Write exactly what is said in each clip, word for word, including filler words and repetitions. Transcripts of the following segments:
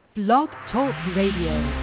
Blog Talk Radio.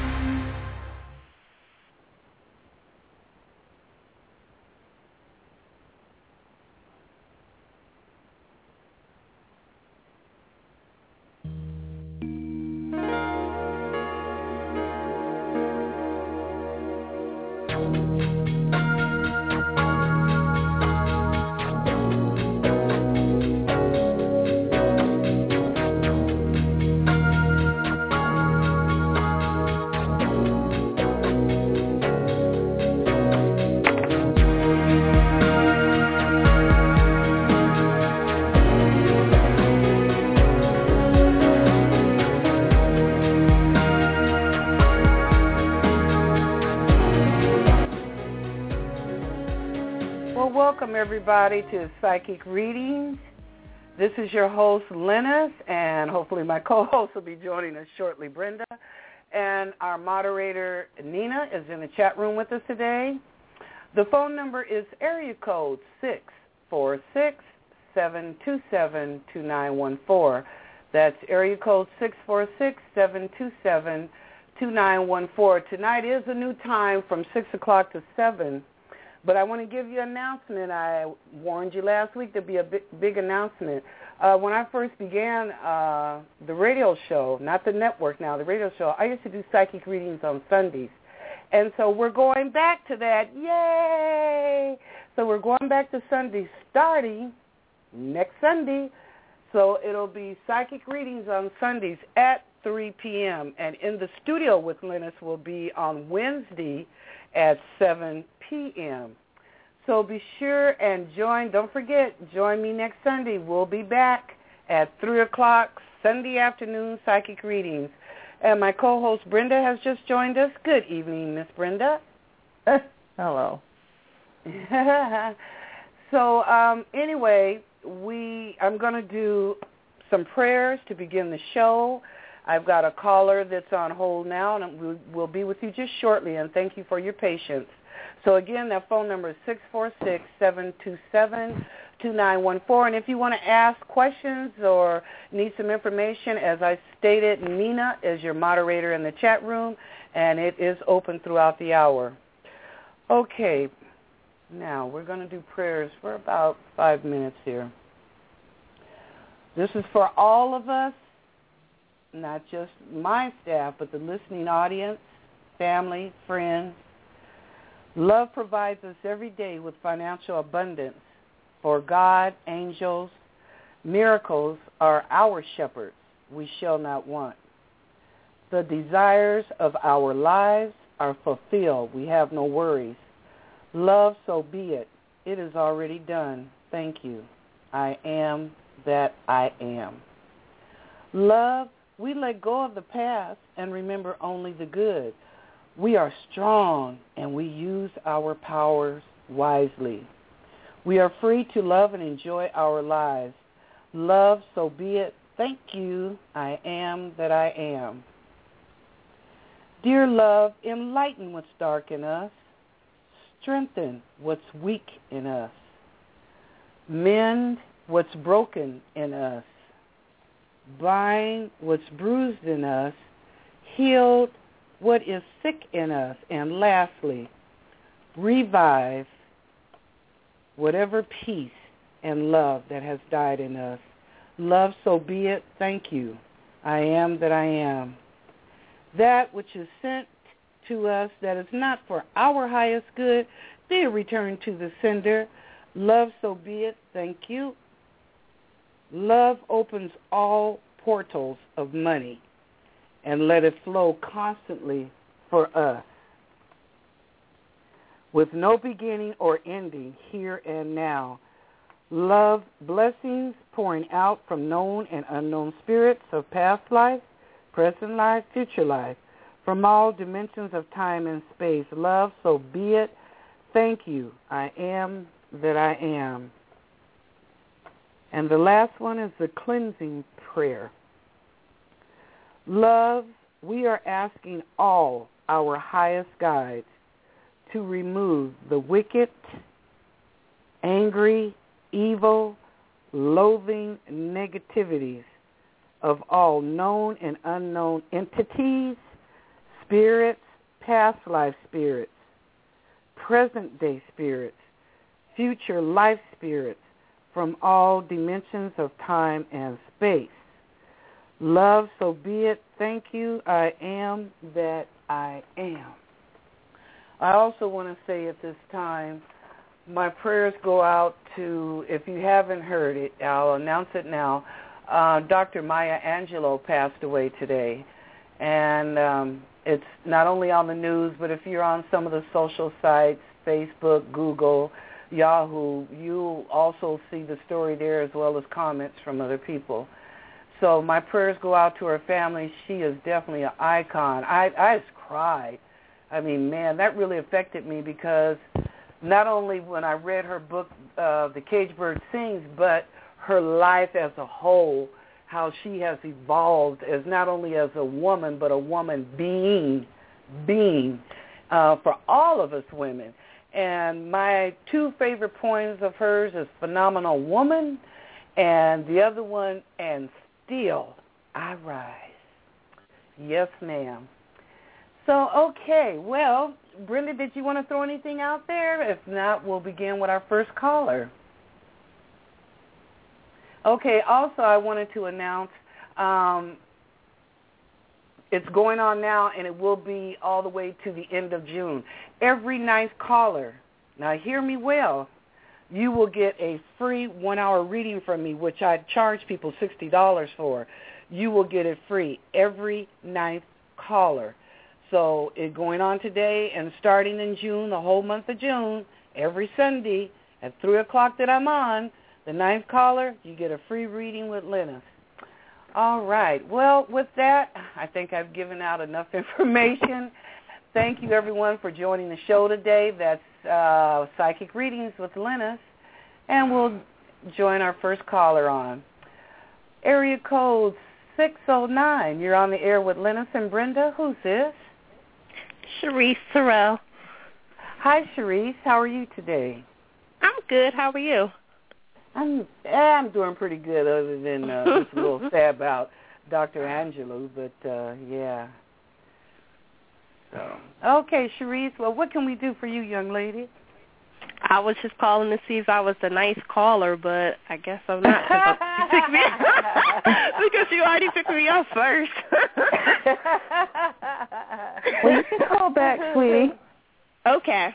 Everybody to Psychic Readings. This is your host, Lennis, and hopefully my co-host will be joining us shortly, Brenda. And our moderator, Nina, is in the chat room with us today. The phone number is area code six four six, seven two seven, two nine one four. That's area code six four six, seven two seven, two nine one four. Tonight is a new time from six o'clock to seven. But I want to give you an announcement. I warned you last week there'd be a big, big announcement. Uh, when I first began uh, the radio show, not the network now, the radio show, I used to do psychic readings on Sundays. And so we're going back to that. Yay! So we're going back to Sundays starting next Sunday. So it'll be psychic readings on Sundays at three p.m. And in the studio with Lennis will be on Wednesday at seven p.m. So be sure and join. Don't forget, join me next Sunday. We'll be back at three o'clock Sunday afternoon, psychic readings. And my co-host Brenda has just joined us. Good evening, Miss Brenda. Hello. So um, anyway, we I'm going to do some prayers to begin the show. I've got a caller that's on hold now, and we'll, we'll be with you just shortly, and thank you for your patience. So, again, that phone number is six four six, seven two seven, two nine one four. And if you want to ask questions or need some information, as I stated, Nina is your moderator in the chat room, and it is open throughout the hour. Okay, now we're going to do prayers for about five minutes here. This is for all of us, not just my staff, but the listening audience, family, friends. Love provides us every day with financial abundance. For God, angels, miracles are our shepherds. We shall not want. The desires of our lives are fulfilled. We have no worries. Love, so be it. It is already done. Thank you. I am that I am. Love, we let go of the past and remember only the good. We are strong and we use our powers wisely. We are free to love and enjoy our lives. Love, so be it. Thank you. I am that I am. Dear love, enlighten what's dark in us. Strengthen what's weak in us. Mend what's broken in us. Bind what's bruised in us. Heal what is sick in us. And lastly, revive whatever peace and love that has died in us. Love, so be it. Thank you. I am that I am. That which is sent to us that is not for our highest good, be it returned to the sender. Love, so be it. Thank you. Love opens all portals of money and let it flow constantly for us, with no beginning or ending, here and now. Love, blessings pouring out from known and unknown spirits of past life, present life, future life, from all dimensions of time and space. Love, so be it. Thank you. I am that I am. And the last one is the cleansing prayer. Love, we are asking all our highest guides to remove the wicked, angry, evil, loathing negativities of all known and unknown entities, spirits, past life spirits, present-day spirits, future life spirits from all dimensions of time and space. Love, so be it. Thank you. I am that I am. I also want to say at this time, my prayers go out to, if you haven't heard it, I'll announce it now. Uh, Doctor Maya Angelou passed away today. And um, it's not only on the news, but if you're on some of the social sites, Facebook, Google, Yahoo, you'll also see the story there as well as comments from other people. So my prayers go out to her family. She is definitely an icon. I, I just cried. I mean, man, that really affected me because not only when I read her book, uh, The Caged Bird Sings, but her life as a whole, how she has evolved as not only as a woman, but a woman being, being uh, for all of us women. And my two favorite poems of hers is Phenomenal Woman, and the other one, And Still I Rise. Yes, ma'am. So, okay, well, Brenda, did you want to throw anything out there? If not, we'll begin with our first caller. Okay, also I wanted to announce um, it's going on now, and it will be all the way to the end of June. Every ninth caller, now hear me well, you will get a free one-hour reading from me, which I charge people sixty dollars for. You will get it free, every ninth caller. So it's going on today and starting in June, the whole month of June, every Sunday at three o'clock that I'm on, the ninth caller, you get a free reading with Linus. All right. Well, with that, I think I've given out enough information. Thank you, everyone, for joining the show today. That's uh, Psychic Readings with Linus. And we'll join our first caller on. Area code six oh nine. You're on the air with Linus and Brenda. Who's this? Sharice Terrell. Hi, Sharice. How are you today? I'm good. How are you? I'm I'm doing pretty good, other than uh, just a little sad about Doctor Angelou, but uh, yeah. So okay, Sharice. Well, what can we do for you, young lady? I was just calling to see if I was a nice caller, but I guess I'm not because you picked me because you already picked me up first. Well, you can call back, sweetie. Okay.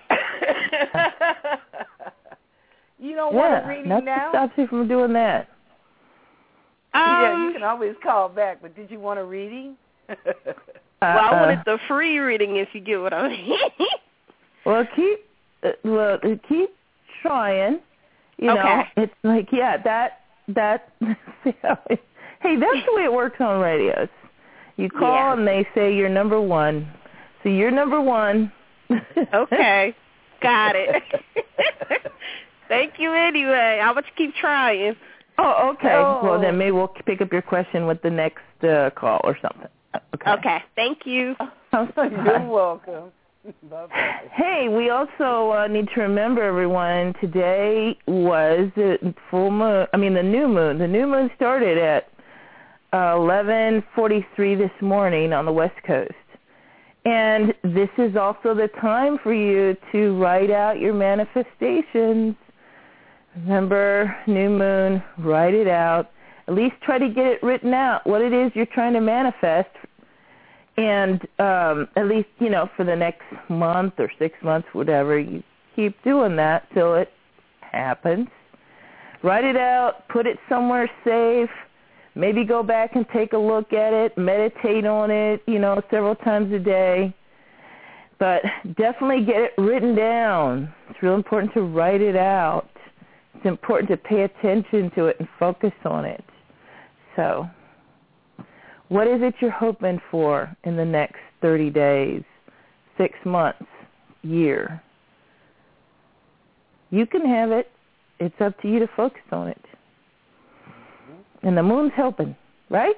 You don't yeah, want a reading nothing now? stops you from doing that. Um, yeah, you can always call back, but did you want a reading? Well, I wanted the free reading, if you get what I mean. Well, keep uh, well, keep trying. You okay. know, it's like yeah, that that. Hey, that's the way it works on radios. You call yeah. and they say you're number one, so you're number one. Okay, got it. Thank you anyway. I want to keep trying. Oh, okay. Oh. Well, then maybe we'll pick up your question with the next uh, call or something. Okay. Okay. Thank you. You're welcome. Bye-bye. Hey, we also uh, need to remember, everyone, today was the full moon. I mean, the new moon. The new moon started at uh, eleven forty-three this morning on the West Coast. And this is also the time for you to write out your manifestations. Remember, new moon, write it out. At least try to get it written out, what it is you're trying to manifest. And um, at least, you know, for the next month or six months, whatever, you keep doing that till it happens. Write it out, put it somewhere safe. Maybe go back and take a look at it, meditate on it, you know, several times a day. But definitely get it written down. It's real important to write it out. It's important to pay attention to it and focus on it. So, what is it you're hoping for in the next thirty days, six months, year? You can have it. It's up to you to focus on it. And the moon's helping, right?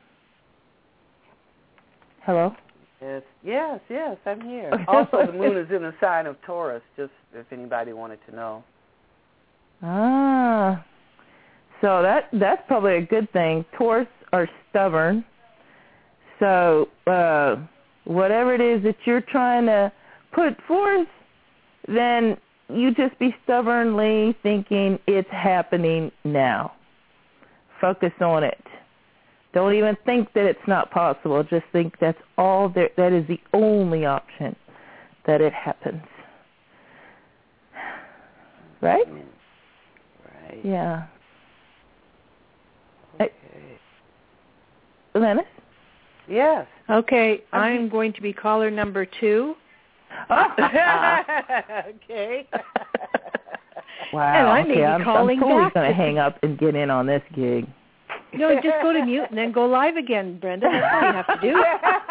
Hello? Yes, yes, yes, I'm here. Also, the moon is in the sign of Taurus, just if anybody wanted to know. Ah, so that that's probably a good thing. Taurus are stubborn. So uh, whatever it is that you're trying to put forth, then you just be stubbornly thinking it's happening now. Focus on it. Don't even think that it's not possible. Just think that's all there. That is the only option that it happens. Right? Right. Yeah. Okay. Lennis? Yes. Okay, I'm going to be caller number two. Okay. Wow. And I may okay, be I'm, calling I'm totally back. going to hang up and get in on this gig. No, just go to mute and then go live again, Brenda. That's all you have to do.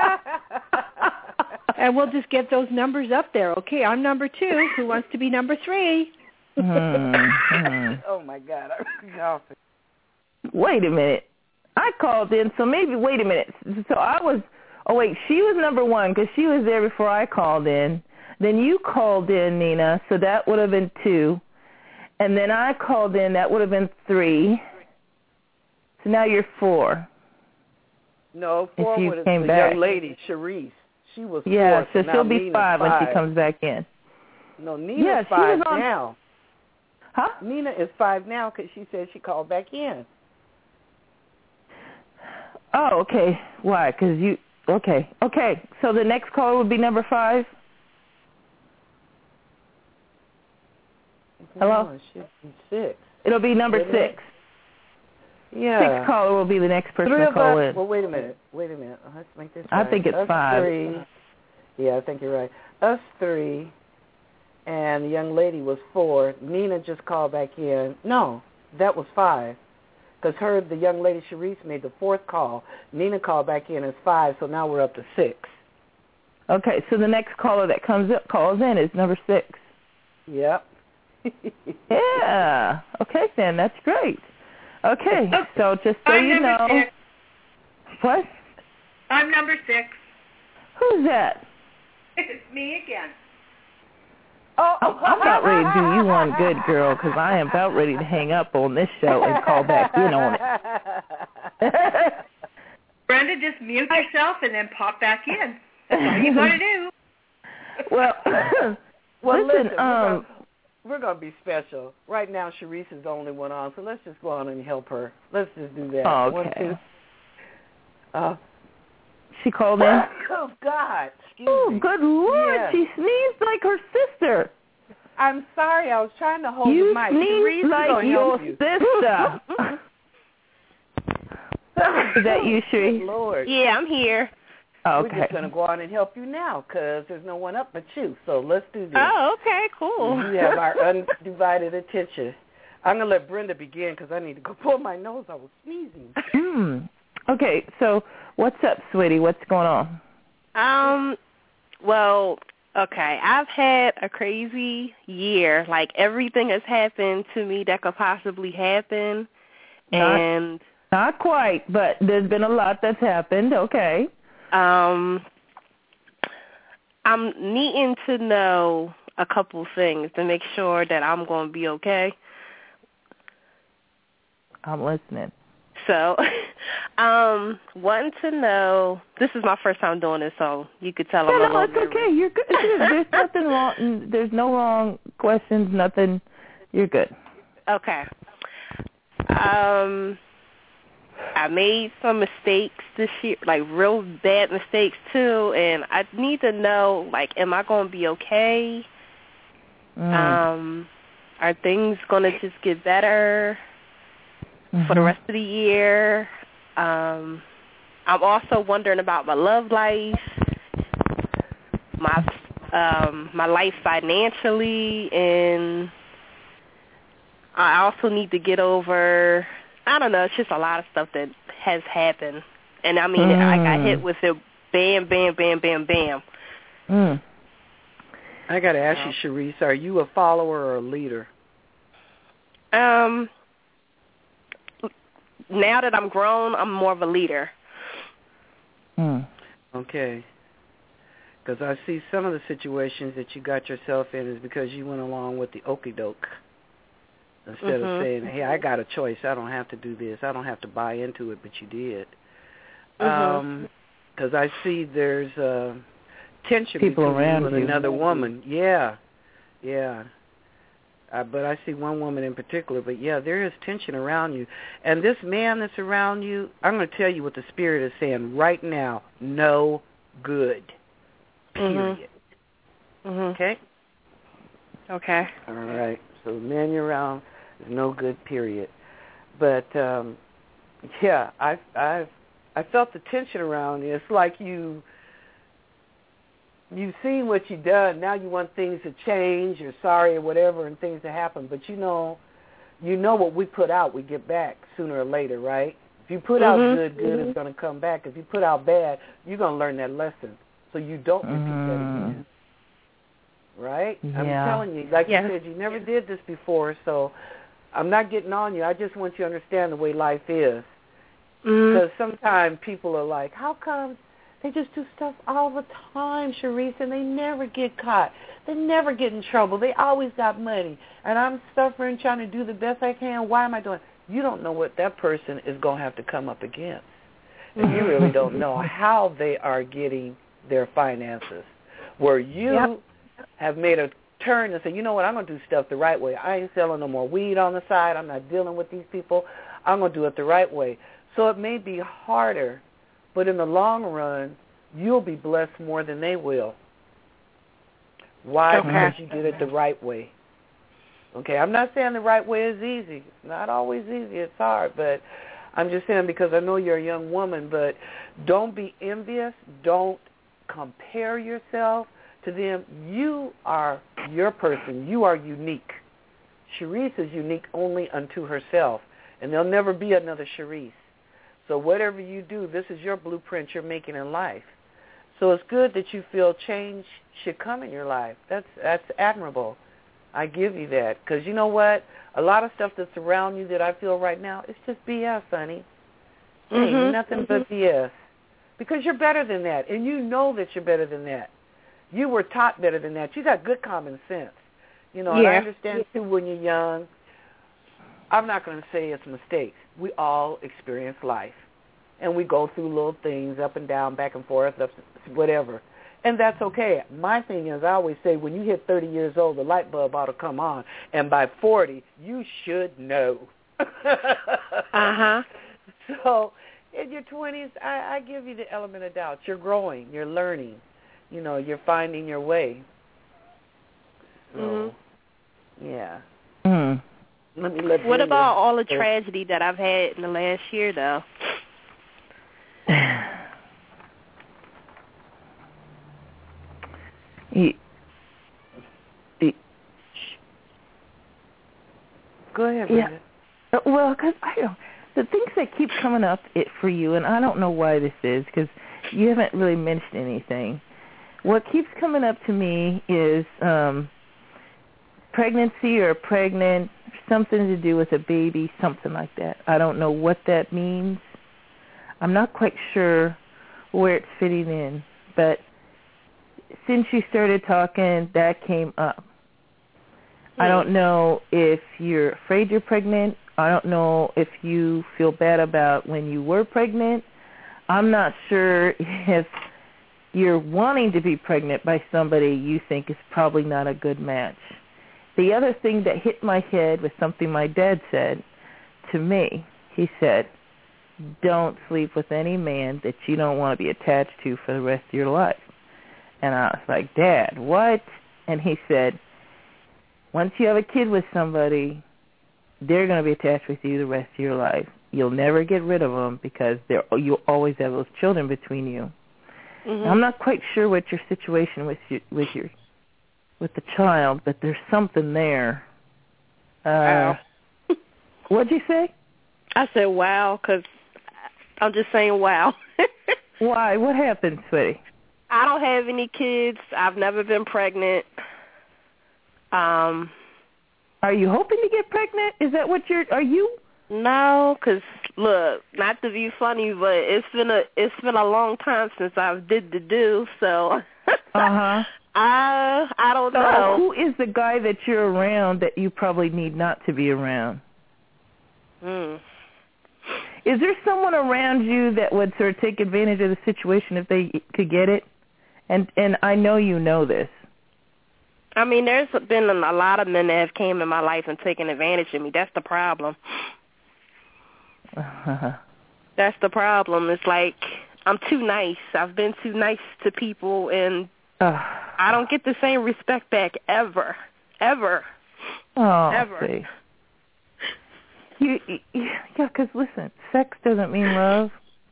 And we'll just get those numbers up there. Okay, I'm number two. Who wants to be number three? Hmm. Oh, my God. I'm Wait a minute. I called in, so maybe, wait a minute. So I was, oh, wait, she was number one because she was there before I called in. Then you called in, Nina, so that would have been two. And then I called in, that would have been three. So now you're four. No, four If you would have came the back. young lady, Sharice. She was Yeah, four, so, so now she'll be Nina's five, five when she comes back in. No, Nina's Yeah, she five was on- now. Huh? Nina is five now because she said she called back in. Oh, okay. Why? Because you, okay. Okay, so the next caller would be number five? Hello? No, it should be six. It'll be number Wait a minute. six. Yeah. Sixth caller will be the next person Three to of call us. in. Well, wait a minute. Wait a minute. Let's make this I right. think it's us five. Three. Yeah, I think you're right. Us three, and the young lady was four. Nina just called back in. No, that was five. Because her, the young lady, Sharice, made the fourth call. Nina called back in as five, so now we're up to six. Okay, so the next caller that comes up calls in is number six. Yep. Yeah. Okay, then. That's great. Okay, so just so I'm you number know. six. What? I'm number six. Who's that? It's me again. Oh, I'm, I'm about ready to do you one good, girl, because I am about ready to hang up on this show and call back in on it. Brenda, just mute yourself and then pop back in. That's all you got to do. Well, well, listen, listen, um, we're going to be special. Right now, Sharice is the only one on, so let's just go on and help her. Let's just do that. Oh, One, okay. two. Uh, she called in? Oh, God. Excuse Oh, me. good Lord. Yeah. She sneezed like her sister. I'm sorry. I was trying to hold You the mic. sneezed Sharice is like gonna your help you. sister. Is that you, Good Sharice? Lord. Yeah, I'm here. Oh, We're okay. just going to go on and help you now because there's no one up but you. So let's do this. Oh, okay, cool. You have our undivided attention. I'm going to let Brenda begin because I need to go pull my nose. I was sneezing. Hmm. Okay, so what's up, sweetie? What's going on? Um, well, okay, I've had a crazy year. Like, everything has happened to me that could possibly happen. Not, and not quite, but there's been a lot that's happened. Okay. um, I'm needing to know a couple things to make sure that I'm going to be okay. I'm listening. So, um, wanting to know, this is my first time doing this, so you could tell I'm No, a no, little it's nervous. okay. You're good. There's nothing wrong. There's no wrong questions, nothing. You're good. Okay. Um, I made some mistakes this year, like real bad mistakes too, and I need to know, like, am I going to be okay? Mm. Um, are things going to just get better Mm-hmm. for the rest of the year? Um, I'm also wondering about my love life, my um, my life financially, and I also need to get over, I don't know, it's just a lot of stuff that has happened. And, I mean, mm. I got hit with it bam, bam, bam, bam, bam. Mm. I got to ask you, Sharice, are you a follower or a leader? Um, now that I'm grown, I'm more of a leader. Mm. Okay. Because I see some of the situations that you got yourself in is because you went along with the okie doke. instead Mhm. of saying, hey, I got a choice. I don't have to do this. I don't have to buy into it, but you did. Mhm. Because um, I see there's uh, tension People between around you and you. another woman. Yeah, yeah. Uh, but I see one woman in particular. But, yeah, there is tension around you. And this man that's around you, I'm going to tell you what the Spirit is saying right now. No good, period. Mhm. Okay? Okay. All right. So the man you're around is no good, period. But, um, yeah, I I I felt the tension around you. It's like you, you've seen what you've done. Now you want things to change. You're sorry or whatever and things to happen. But, you know, you know what we put out, we get back sooner or later, right? If you put out Mhm. good, good is going to come back. If you put out bad, you're going to learn that lesson. So you don't repeat Mm. that again. Right? Yeah. I'm telling you, like Yes. you said, you never did this before, so I'm not getting on you. I just want you to understand the way life is. Mhm. Because sometimes people are like, how come they just do stuff all the time, Sharice, and they never get caught. They never get in trouble. They always got money. And I'm suffering, trying to do the best I can. Why am I doing it? You don't know what that person is going to have to come up against. And you really don't know how they are getting their finances. Where you Yep. have made a turn and say, you know what, I'm going to do stuff the right way. I ain't selling no more weed on the side. I'm not dealing with these people. I'm going to do it the right way. So it may be harder, but in the long run, you'll be blessed more than they will. Why? Okay. Because you did it the right way. Okay, I'm not saying the right way is easy. It's not always easy. It's hard, but I'm just saying because I know you're a young woman, but don't be envious. Don't compare yourself to them. You are your person. You are unique. Sharice is unique only unto herself, and there'll never be another Sharice. So whatever you do, this is your blueprint you're making in life. So it's good that you feel change should come in your life. That's that's admirable. I give you that. Because you know what? A lot of stuff that's around you that I feel right now, it's just B S, honey. It ain't Mhm. nothing but B S. Because you're better than that, and you know that you're better than that. You were taught better than that. You got good common sense. You know, and I Yeah. understand, too, when you're young, I'm not going to say it's mistakes. We all experience life, and we go through little things up and down, back and forth, up, whatever, and that's okay. My thing is, I always say, when you hit thirty years old, the light bulb ought to come on, and by forty, you should know. Uh-huh. So in your twenties, I, I give you the element of doubt. You're growing. You're learning. You know, you're finding your way. So, Mhm. yeah. Mm. Let me let What Brenda- about all the tragedy that I've had in the last year, though? you, you, Go ahead, yeah. Brenda. Uh, Well, because I don't. The things that keep coming up it for you, and I don't know why this is, because you haven't really mentioned anything. What keeps coming up to me is um, pregnancy or pregnant, something to do with a baby, something like that. I don't know what that means. I'm not quite sure where it's fitting in, but since you started talking, that came up. I don't know if you're afraid you're pregnant. I don't know if you feel bad about when you were pregnant. I'm not sure if you're wanting to be pregnant by somebody you think is probably not a good match. The other thing that hit my head was something my dad said to me. He said, don't sleep with any man that you don't want to be attached to for the rest of your life. And I was like, Dad, what? And he said, once you have a kid with somebody, they're going to be attached with you the rest of your life. You'll never get rid of them because they're, you'll always have those children between you. Mhm. I'm not quite sure what your situation with your, with your with the child, but there's something there. Uh, Wow. What'd you say? I said wow because I'm just saying wow. Why? What happened, sweetie? I don't have any kids. I've never been pregnant. Um, Are you hoping to get pregnant? Is that what you're? Are you? no, because look, not to be funny, but it's been a it's been a long time since I did the do. So Uh huh. I I don't So know. who is the guy that you're around that you probably need not to be around? Hmm. Is there someone around you that would sort of take advantage of the situation if they could get it? And and I know you know this. I mean, there's been a lot of men that have came in my life and taken advantage of me. That's the problem. That's the problem. It's like I'm too nice. I've been too nice to people, and uh, I don't get the same respect back ever, ever, oh, ever. See. You, you, yeah, because listen, sex doesn't mean love.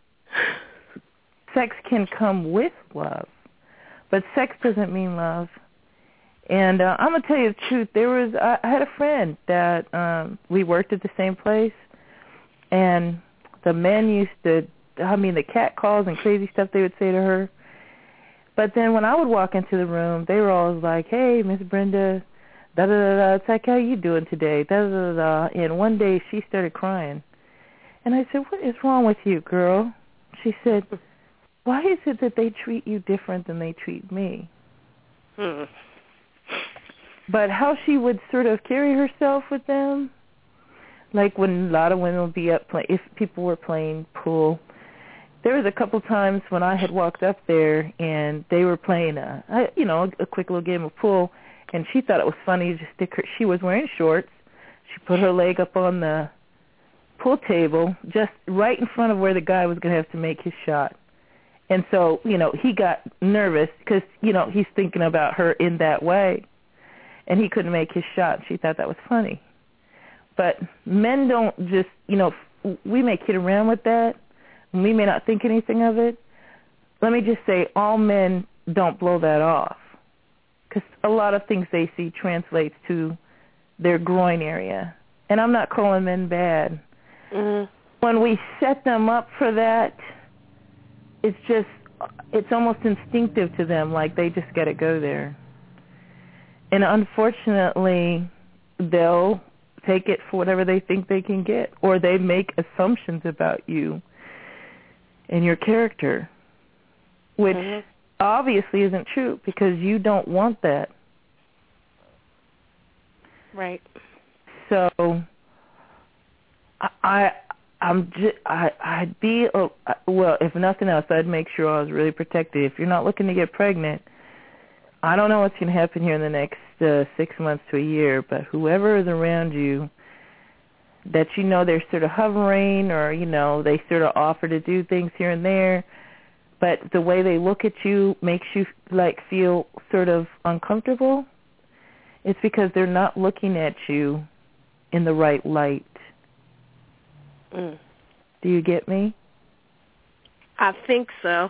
Sex can come with love, but sex doesn't mean love. And uh, I'm gonna tell you the truth. There was I, I had a friend that um, we worked at the same place, and the men used to, I mean, the cat calls and crazy stuff they would say to her. But then when I would walk into the room, they were always like, "Hey, Miss Brenda, da da da da. It's like, how you doing today? Da da da da." And one day she started crying, and I said, "What is wrong with you, girl?" She said, "Why is it that they treat you different than they treat me?" Hmm. But how she would sort of carry herself with them, like when a lot of women would be up play, if people were playing pool. There was a couple times when I had walked up there and they were playing a, a you know, a quick little game of pool, and she thought it was funny to stick her. She was wearing shorts. She put her leg up on the pool table, just right in front of where the guy was going to have to make his shot. And so, you know, he got nervous because, you know, he's thinking about her in that way. And he couldn't make his shot. She thought that was funny. But men don't just, you know, we may kid around with that. And we may not think anything of it. Let me just say, all men don't blow that off. Because a lot of things they see translates to their groin area. And I'm not calling men bad. Mm-hmm. When we set them up for that, it's just, it's almost instinctive to them, like they just got to go there. And unfortunately, they'll take it for whatever they think they can get, or they make assumptions about you and your character, which mm-hmm. obviously isn't true because you don't want that. Right. So I, I'm just, I, I'd be, well, if nothing else, I'd make sure I was really protected. If you're not looking to get pregnant, I don't know what's going to happen here in the next uh, six months to a year, but whoever is around you that you know they're sort of hovering or, you know, they sort of offer to do things here and there, but the way they look at you makes you, like, feel sort of uncomfortable, it's because they're not looking at you in the right light. Mm. Do you get me? I think so.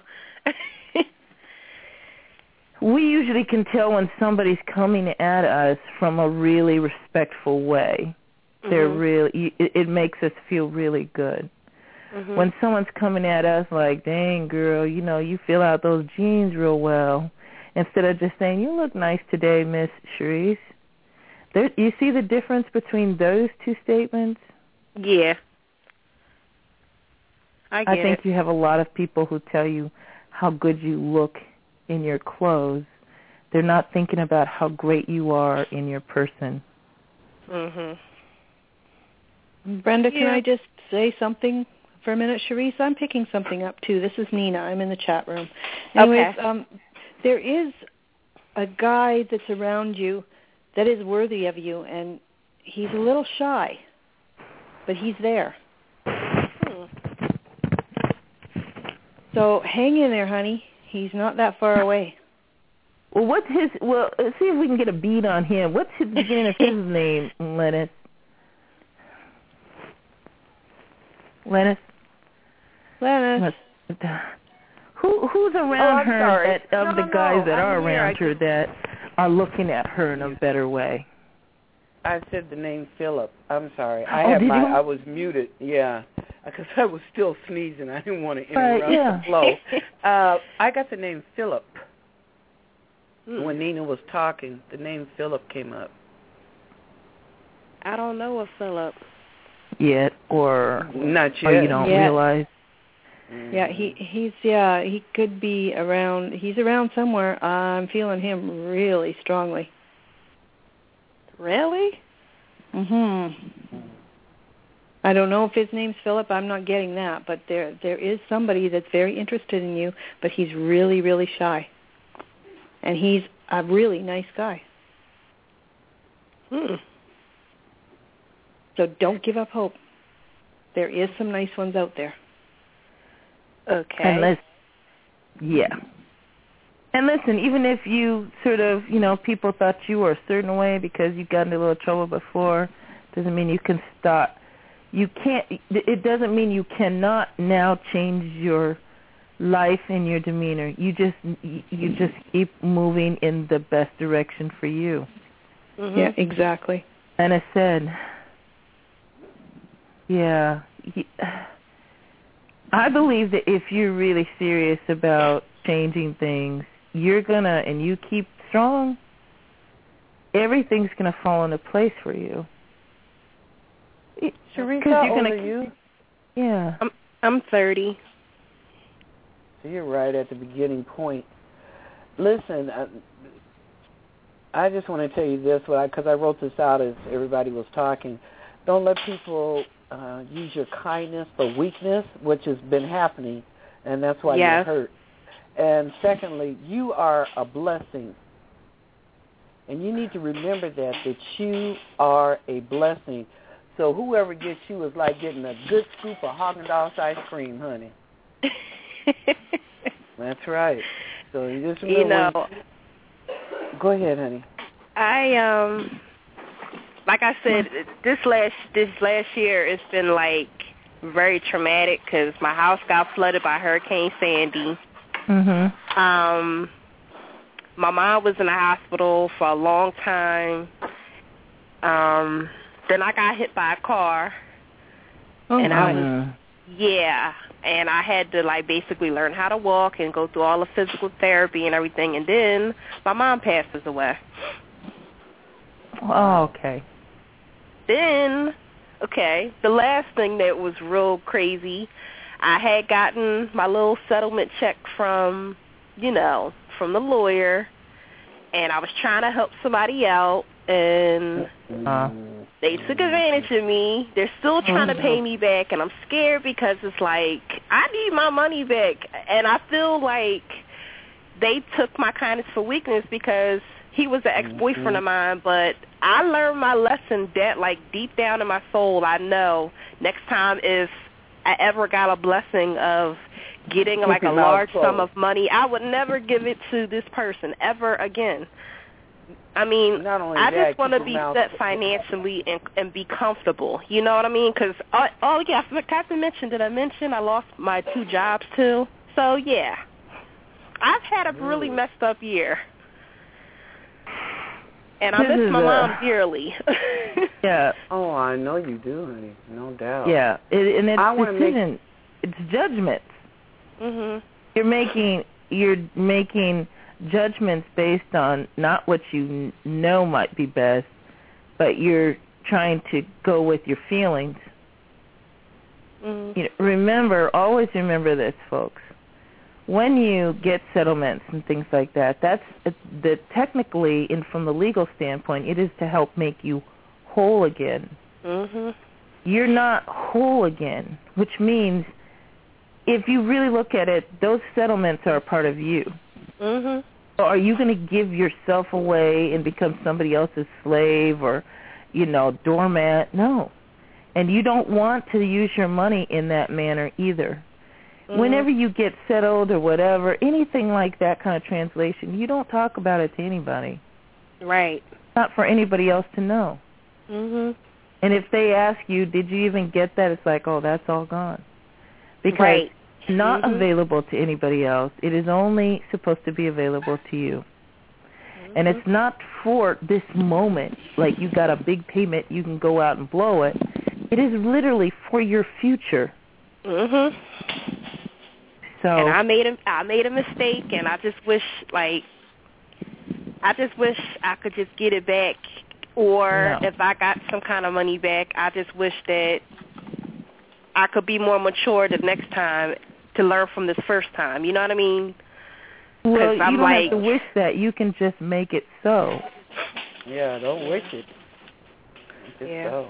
We usually can tell when somebody's coming at us from a really respectful way. They're mm-hmm. really, it, it makes us feel really good. Mm-hmm. When someone's coming at us like, "Dang, girl, you know, you fill out those jeans real well," instead of just saying, "You look nice today, Miss Cherise." There, you see the difference between those two statements? Yeah. I get I think it. you have a lot of people who tell you how good you look in your clothes. They're not thinking about how great you are in your person. Mhm. Brenda, yeah. can I just say something for a minute? Cherise, I'm picking something up too. This is Nina. I'm in the chat room. Anyways, okay. um, there is a guy that's around you that is worthy of you, and he's a little shy, but he's there. Hmm. So hang in there, honey. He's not that far away. Well, what's his? Well, let's see if we can get a beat on him. What's his beginning of his name, Lennis? Lennis. Lennis. Who who's around oh, her sorry. that of no, the no, guys no. that I'm are here. around I her just, that are looking at her in a better way? I said the name Philip. I'm sorry. I Oh, had did my. you? I was muted. Yeah, because I was still sneezing. I didn't want to interrupt Right, yeah. the flow. uh, I got the name Philip. Mm. When Nina was talking, the name Philip came up. I don't know a Philip. Yet, or Not or yet. you don't Yet. realize. Mm-hmm. Yeah, he he's yeah he could be around. He's around somewhere. I'm feeling him really strongly. Really? Mhm. I don't know if his name's Philip. I'm not getting that, but there there is somebody that's very interested in you, but he's really really shy, and he's a really nice guy. Hmm. So don't give up hope. There is some nice ones out there. Okay. And listen, yeah. And listen, even if you sort of, you know, people thought you were a certain way because you got into a little trouble before, doesn't mean you can start. You can't, it doesn't mean you cannot now change your life and your demeanor. You just, you just keep moving in the best direction for you. Mm-hmm. Yeah, exactly. And I said, yeah, he, I believe that if you're really serious about changing things, you're going to, and you keep strong, everything's going to fall into place for you. Sharika, how old gonna, are you? Yeah. I'm, I'm thirty. So you're right at the beginning point. Listen, I, I just want to tell you this, because I wrote this out as everybody was talking. Don't let people uh, use your kindness for weakness, which has been happening, and that's why yes. you're hurt. And secondly, you are a blessing. And you need to remember that, that you are a blessing. So whoever gets you is like getting a good scoop of Haagen-Dazs ice cream, honey. That's right. So you just remember. You know, when, go ahead, honey. I um, like I said, this last this last year it's been like very traumatic because my house got flooded by Hurricane Sandy. Mhm. Um, my mom was in the hospital for a long time. Um, then I got hit by a car. Oh, and my. I was, yeah, and I had to like basically learn how to walk and go through all the physical therapy and everything. And then my mom passes away. Oh, okay. Then, okay, the last thing that was real crazy, I had gotten my little settlement check from, you know, from the lawyer, and I was trying to help somebody out, and uh. they took advantage of me. They're still trying to pay me back, and I'm scared because it's like, I need my money back, and I feel like they took my kindness for weakness because he was an ex-boyfriend of mine, but I learned my lesson that, like, deep down in my soul, I know next time if I ever got a blessing of getting, like, a large sum of money, I would never give it to this person ever again. I mean, I just want to be set financially and, and be comfortable. You know what I mean? Because, oh, oh, yeah, I forgot to mention, did I mention I lost my two jobs, too? So, yeah, I've had a really messed up year. And I This miss my a, mom dearly. Yeah. Oh, I know you do, honey. No doubt. Yeah, it, and it's I decision. Make... It's judgments. Mhm. You're making you're making judgments based on not what you n- know might be best, but you're trying to go with your feelings. Mhm. You know, remember, always remember this, folks. When you get settlements and things like that, that's the technically and from the legal standpoint, it is to help make you whole again. Mhm. You're not whole again, which means if you really look at it, those settlements are a part of you. Mhm. So are you going to give yourself away and become somebody else's slave or, you know, doormat? No. And you don't want to use your money in that manner either. Mm-hmm. Whenever you get settled or whatever, anything like that kind of translation, you don't talk about it to anybody. Right. Not for anybody else to know. Mhm. And if they ask you, did you even get that? It's like, oh, that's all gone. Because right. it's not mm-hmm. available to anybody else. It is only supposed to be available to you. Mm-hmm. And it's not for this moment, like you got a big payment, you can go out and blow it. It is literally for your future. Mhm. So, and I made a I made a mistake, and I just wish like I just wish I could just get it back, or no. if I got some kind of money back, I just wish that I could be more mature the next time to learn from this first time. You know what I mean? Well, you I'm don't like, have to wish that. You can just make it so. Yeah, don't wish it. Just yeah. so.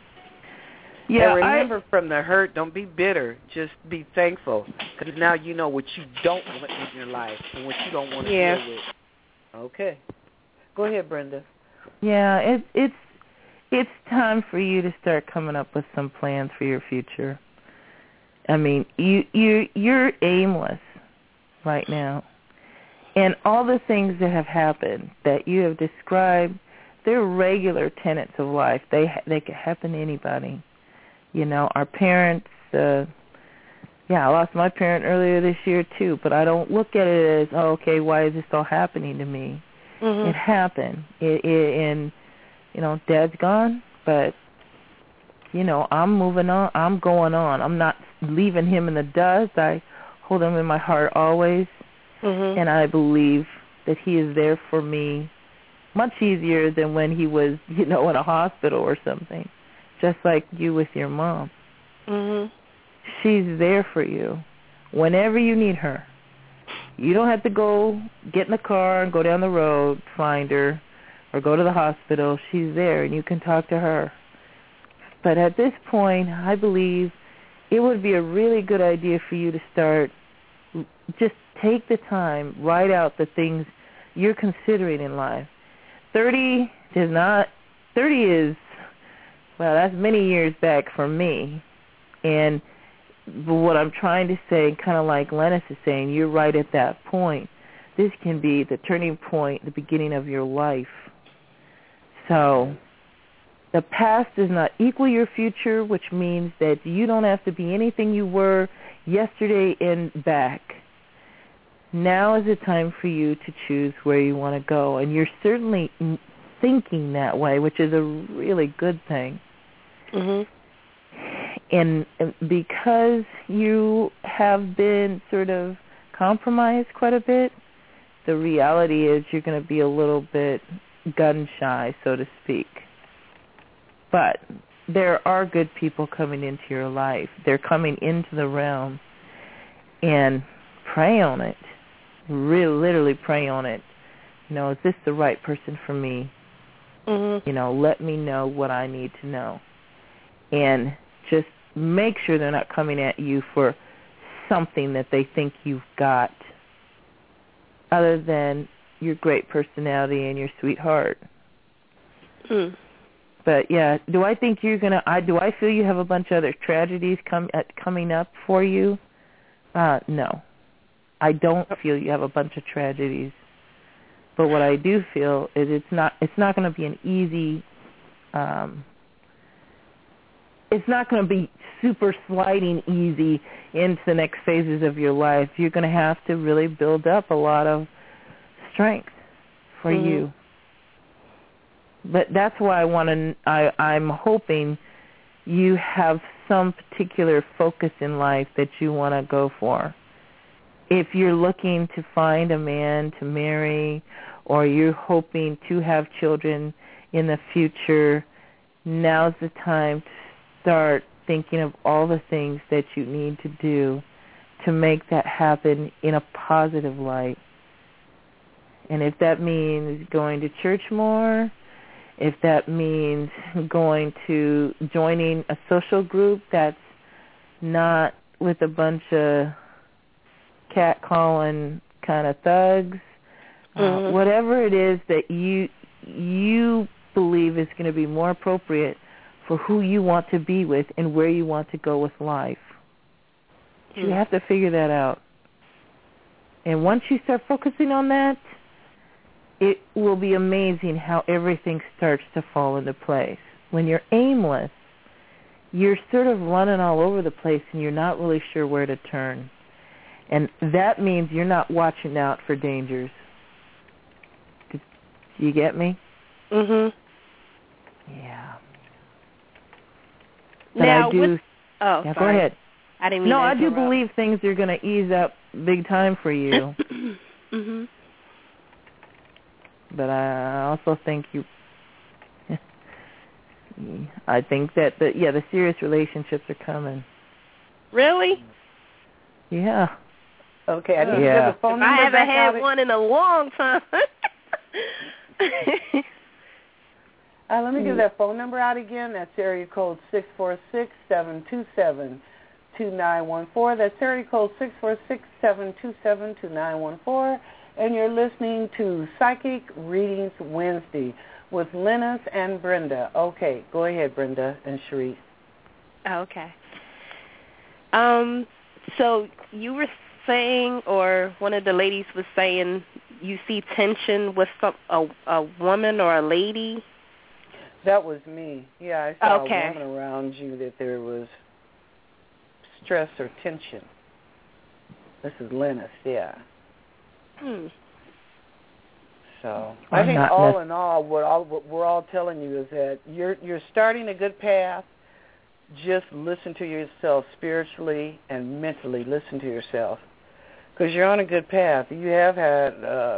Yeah, and remember, I, from the hurt, don't be bitter. Just be thankful, because now you know what you don't want in your life and what you don't want to yeah. deal with. Okay. Go ahead, Brenda. Yeah, it, it's it's time for you to start coming up with some plans for your future. I mean, you you you're aimless right now, and all the things that have happened that you have described, they're regular tenets of life. They they could happen to anybody. You know, our parents. Uh, yeah, I lost my parent earlier this year too, but I don't look at it as, oh, okay, why is this all happening to me? Mm-hmm. It happened, it, it, and you know, Dad's gone, but you know, I'm moving on. I'm going on. I'm not leaving him in the dust. I hold him in my heart always, mm-hmm. and I believe that he is there for me much easier than when he was, you know, in a hospital or something. Just like you with your mom. Mhm. She's there for you whenever you need her. You don't have to go get in the car and go down the road, find her, or go to the hospital. She's there, and you can talk to her. But at this point, I believe it would be a really good idea for you to start, just take the time, write out the things you're considering in life. thirty is not, thirty is, well, that's many years back for me. And what I'm trying to say, kind of like Lennis is saying, you're right at that point. This can be the turning point, the beginning of your life. So the past does not equal your future, which means that you don't have to be anything you were yesterday and back. Now is the time for you to choose where you want to go. And you're certainly thinking that way, which is a really good thing. Mhm. And because you have been sort of compromised quite a bit, the reality is you're going to be a little bit gun shy, so to speak. But there are good people coming into your life. They're coming into the realm, and pray on it. Really, literally pray on it. You know, is this the right person for me? Mhm. You know, let me know what I need to know. And just make sure they're not coming at you for something that they think you've got other than your great personality and your sweetheart. Mm. But, yeah, do I think you're going to – I do I feel you have a bunch of other tragedies come, uh, coming up for you? Uh, no. I don't feel you have a bunch of tragedies. But what I do feel is it's not it's not going to be an easy um, – it's not going to be super sliding easy into the next phases of your life. You're going to have to really build up a lot of strength for mm-hmm. you. But that's why I want to. I, I'm hoping you have some particular focus in life that you want to go for. If you're looking to find a man to marry, or you're hoping to have children in the future, now's the time to start thinking of all the things that you need to do to make that happen in a positive light. And if that means going to church more, if that means going to joining a social group that's not with a bunch of catcalling kind of thugs, mm-hmm. uh, whatever it is that you you believe is going to be more appropriate for who you want to be with and where you want to go with life. Mm-hmm. You have to figure that out. And once you start focusing on that, it will be amazing how everything starts to fall into place. When you're aimless, you're sort of running all over the place and you're not really sure where to turn. And that means you're not watching out for dangers. Do you get me? Mhm. Yeah. But now, I do. with, oh, yeah, sorry. go ahead. I didn't mean no, to I do interrupt. believe things are going to ease up big time for you. Mhm. But I also think you. I think that the yeah the serious relationships are coming. Really? Yeah. Okay, I need yeah. to get the phone number. I haven't back had out. one in a long time. uh, let me give that phone number out again. That's area code six four six, seven two seven, two nine one four. That's area code six four six, seven two seven, two nine one four. And you're listening to Psychic Readings Wednesday with Linus and Brenda. Okay, go ahead, Brenda and Cherise. Okay. Um. So you were saying, or one of the ladies was saying, you see tension with some a, a woman or a lady? That was me. Yeah, I saw okay. a woman around you that there was stress or tension. This is Linus, yeah. Hmm. So I'm I think not all nec- in all, what, all, what we're all telling you is that you're you're starting a good path. Just listen to yourself spiritually and mentally. Listen to yourself. Because you're on a good path. You have had uh,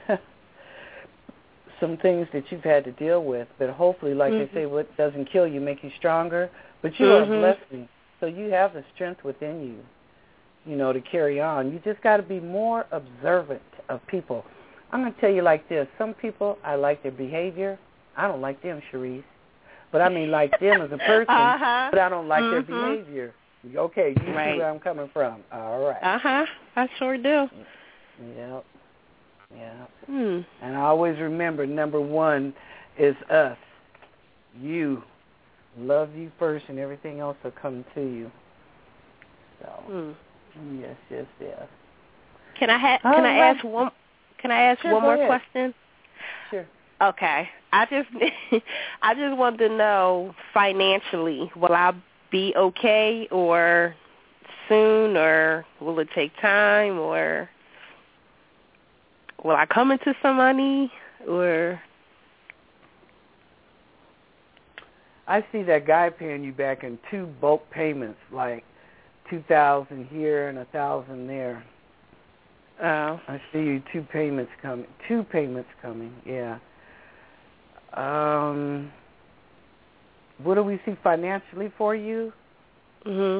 some things that you've had to deal with, but hopefully, like mm-hmm. they say, what doesn't kill you make you stronger. But you mm-hmm. are a blessing, so you have the strength within you, you know, to carry on. You just got to be more observant of people. I'm going to tell you like this. Some people, I like their behavior. I don't like them, Cherise. But I mean like them as a person, uh-huh. but I don't like mm-hmm. their behavior. Okay, you right. see where I'm coming from. All right. Uh-huh. I sure do. Yep. Yep. Hmm. And I always remember, number one is us. You. Love you first, and everything else will come to you. So, hmm. yes, yes, yes. Can I ha- Can I ask one? Can I ask sure, one more ahead. question? Sure. Okay. I just I just want to know financially, will I be okay or soon, or will it take time, or will I come into some money, or? I see that guy paying you back in two bulk payments, like two thousand here and a thousand there. Oh. I see you two payments coming. Two payments coming. Yeah. Um. What do we see financially for you? Mhm.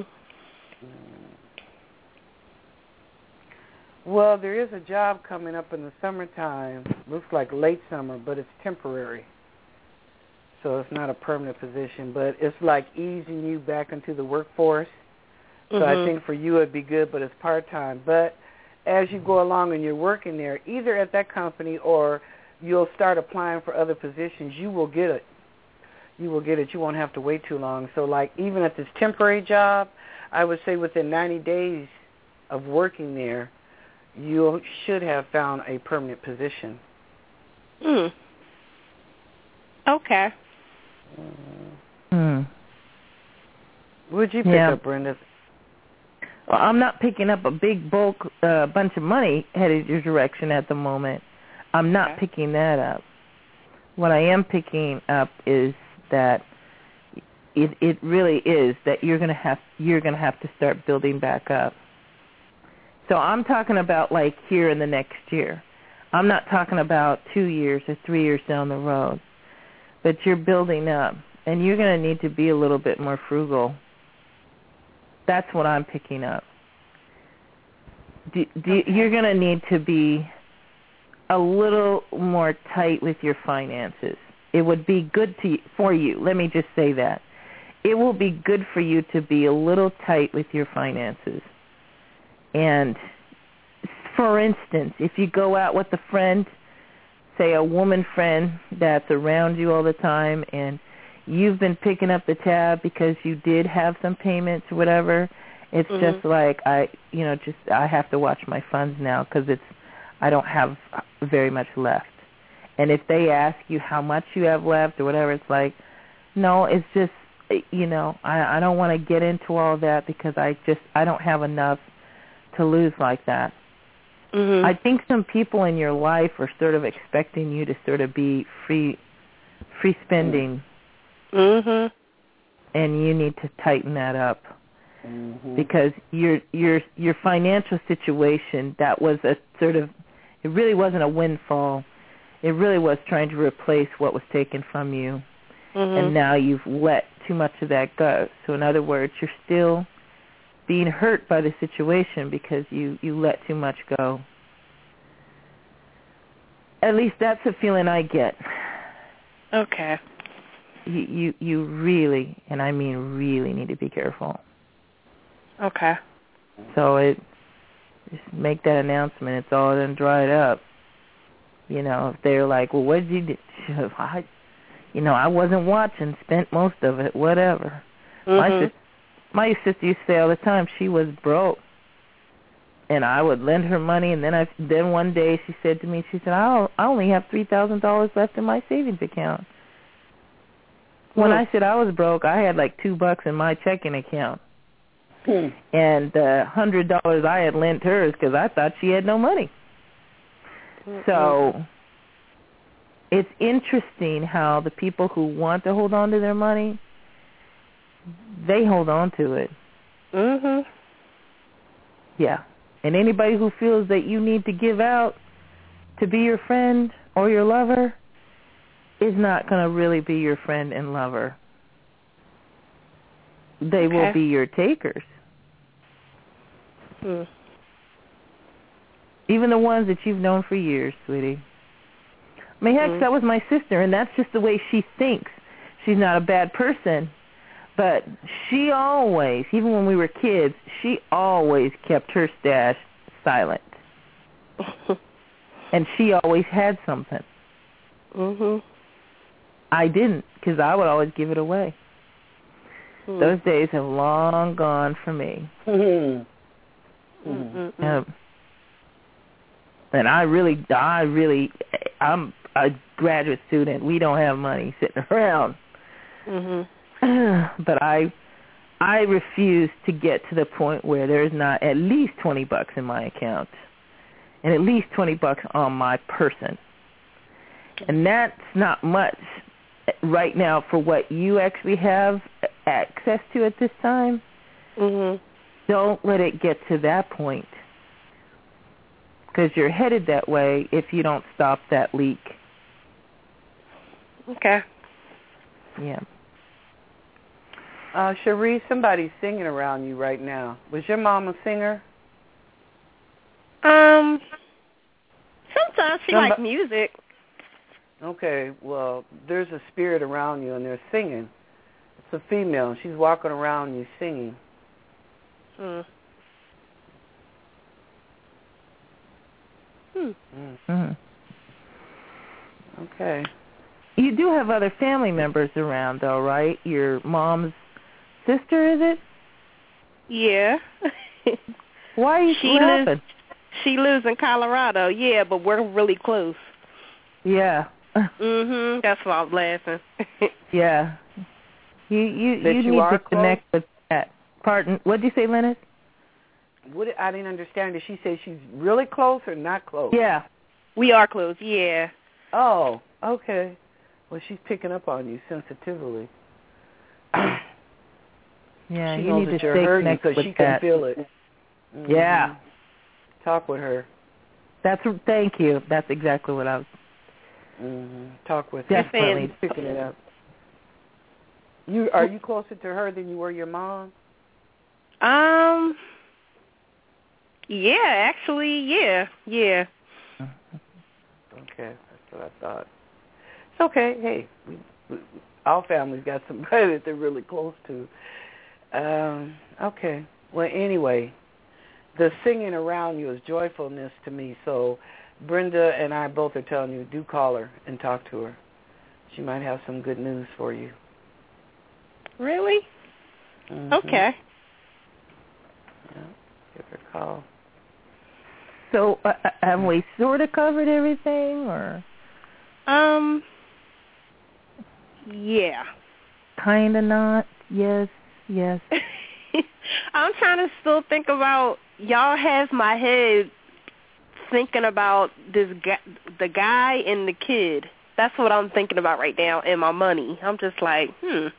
Well, there is a job coming up in the summertime. Looks like late summer, but it's temporary. So it's not a permanent position, but it's like easing you back into the workforce. So mm-hmm. I think for you it'd be good, but it's part-time. But as you go along and you're working there, either at that company or you'll start applying for other positions, you will get it. You will get it. You won't have to wait too long. So like even at this temporary job, I would say within ninety days of working there, you should have found a permanent position. Hmm. Okay. Hmm. Would you pick yeah. up, Brenda? Well, I'm not picking up a big bulk uh, bunch of money headed your direction at the moment. I'm not okay. picking that up. What I am picking up is that it it really is that you're gonna have you're gonna have to start building back up. So I'm talking about like here in the next year. I'm not talking about two years or three years down the road. But you're building up, and you're going to need to be a little bit more frugal. That's what I'm picking up. Do, do, okay. You're going to need to be a little more tight with your finances. It would be good to for you. Let me just say that. It will be good for you to be a little tight with your finances. And, for instance, if you go out with a friend, say a woman friend that's around you all the time, and you've been picking up the tab because you did have some payments or whatever, it's mm-hmm. just like I, you know, just I have to watch my funds now because it's I don't have very much left. And if they ask you how much you have left or whatever, it's like, no, it's just, you know, I, I don't want to get into all that because I just I don't have enough to lose like that. Mm-hmm. I think some people in your life are sort of expecting you to sort of be free, free spending, mm-hmm. and you need to tighten that up mm-hmm. because your your your financial situation, that was a sort of, it really wasn't a windfall. It really was trying to replace what was taken from you, mm-hmm. and now you've let too much of that go. So in other words, you're still being hurt by the situation because you, you let too much go. At least that's the feeling I get. Okay. You, you, you really, and I mean really, need to be careful. Okay. So it, just make that announcement. It's all done dried up. You know, if they're like, well, what did you do? I, you know, I wasn't watching, spent most of it, whatever. Mm-hmm. My sister, my sister used to say all the time she was broke, and I would lend her money, and then I, then one day she said to me, she said, I I only have three thousand dollars left in my savings account. When Mm. I said I was broke, I had like two bucks in my checking account. Hmm. And the hundred dollars I had lent her is because I thought she had no money. Mm-hmm. So it's interesting how the people who want to hold on to their money, they hold on to it. Mhm. Yeah. And anybody who feels that you need to give out to be your friend or your lover is not going to really be your friend and lover. They Okay. will be your takers. Hmm. Even the ones that you've known for years, sweetie. I mean, heck, Mm. that was my sister, and that's just the way she thinks. She's not a bad person, but she always, even when we were kids, she always kept her stash silent. And she always had something. Mhm. I didn't, because I would always give it away. Mm. Those days have long gone for me. Hmm. Mm-mm-mm. Um, and I really, I really, I'm a graduate student. We don't have money sitting around. Mhm. But I, I refuse to get to the point where there's not at least twenty bucks in my account, and at least twenty bucks on my person. And that's not much right now for what you actually have access to at this time. Mhm. Don't let it get to that point, because you're headed that way if you don't stop that leak. Okay. Yeah. Uh, Cherie, somebody's singing around you right now. Was your mom a singer? Um. Sometimes she Somebo- likes music. Okay, well, there's a spirit around you, and they're singing. It's a female. She's walking around you singing. Hmm. Hmm. Mm. Mm-hmm. Okay. You do have other family members around, though, right? Your mom's sister, is it? Yeah. Why are you she laughing? lives. She lives in Colorado. Yeah, but we're really close. Yeah. Mhm. That's why I'm laughing. Yeah. You you That you you need are to connect with that. Pardon. What did you say, Lennis? What, I didn't understand. Did she say she's really close or not close? Yeah. We are close. Yeah. Oh, okay. Well, she's picking up on you sensitively. Yeah. She you knows need that to you're stay hurting connected because with she can that. feel it. Mhm. Yeah. Talk with her. That's thank you. That's exactly what I was. Mhm. Talk with her. Definitely. She's picking it up. You are you closer to her than you were your mom? Um. Yeah. Actually. Yeah. Yeah. Okay, that's what I thought. It's okay. Hey, we, we, our family's got somebody that they're really close to. Um, okay. Well, anyway, the singing around you is joyfulness to me. So Brenda and I both are telling you, do call her and talk to her. She might have some good news for you. Really? Mm-hmm. Okay. Yeah, give her a call. So uh, have we sort of covered everything, or Um. Yeah. kind of not? Yes. Yes. I'm trying to still think about. Y'all have my head thinking about this guy, the guy and the kid. That's what I'm thinking about right now, and my money. I'm just like, hmm.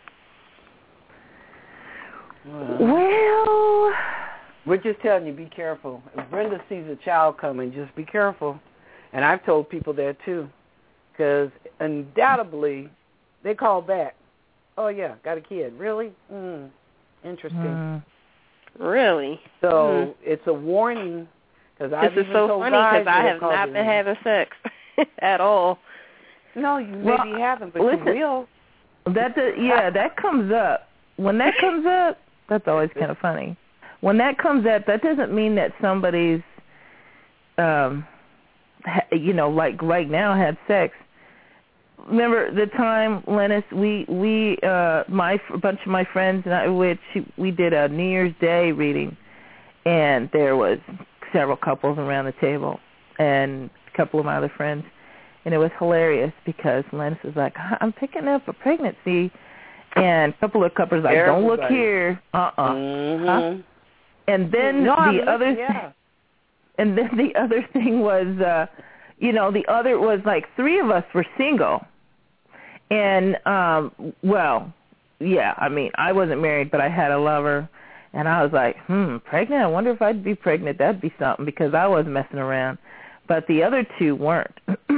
Well, we're just telling you, be careful. If Brenda sees a child coming, just be careful. And I've told people that too, because undoubtedly they call back. Oh yeah, got a kid. Really? Mm, interesting. Mm. Really? So mm-hmm. it's a warning. Cause this I've is even so told funny because I have not been having sex at all. No, you maybe well, haven't, but listen, you will. That the, yeah, that comes up. When that comes up, that's always kind of funny. When that comes up, that doesn't mean that somebody's, um, ha, you know, like right now had sex. Remember the time, Lennis, we we uh, my a bunch of my friends and I, which we did a New Year's Day reading, and there was several couples around the table, and a couple of my other friends. And it was hilarious because Lennis was like, I'm picking up a pregnancy. And a couple of couples like, don't look here. Uh-uh. Mm-hmm. Huh? And then no, the I'm other yeah. thing, and then the other thing was, uh, you know, the other was like three of us were single. And, um, well, yeah, I mean, I wasn't married, but I had a lover. And I was like, hmm, pregnant? I wonder if I'd be pregnant. That'd be something because I was messing around. But the other two weren't.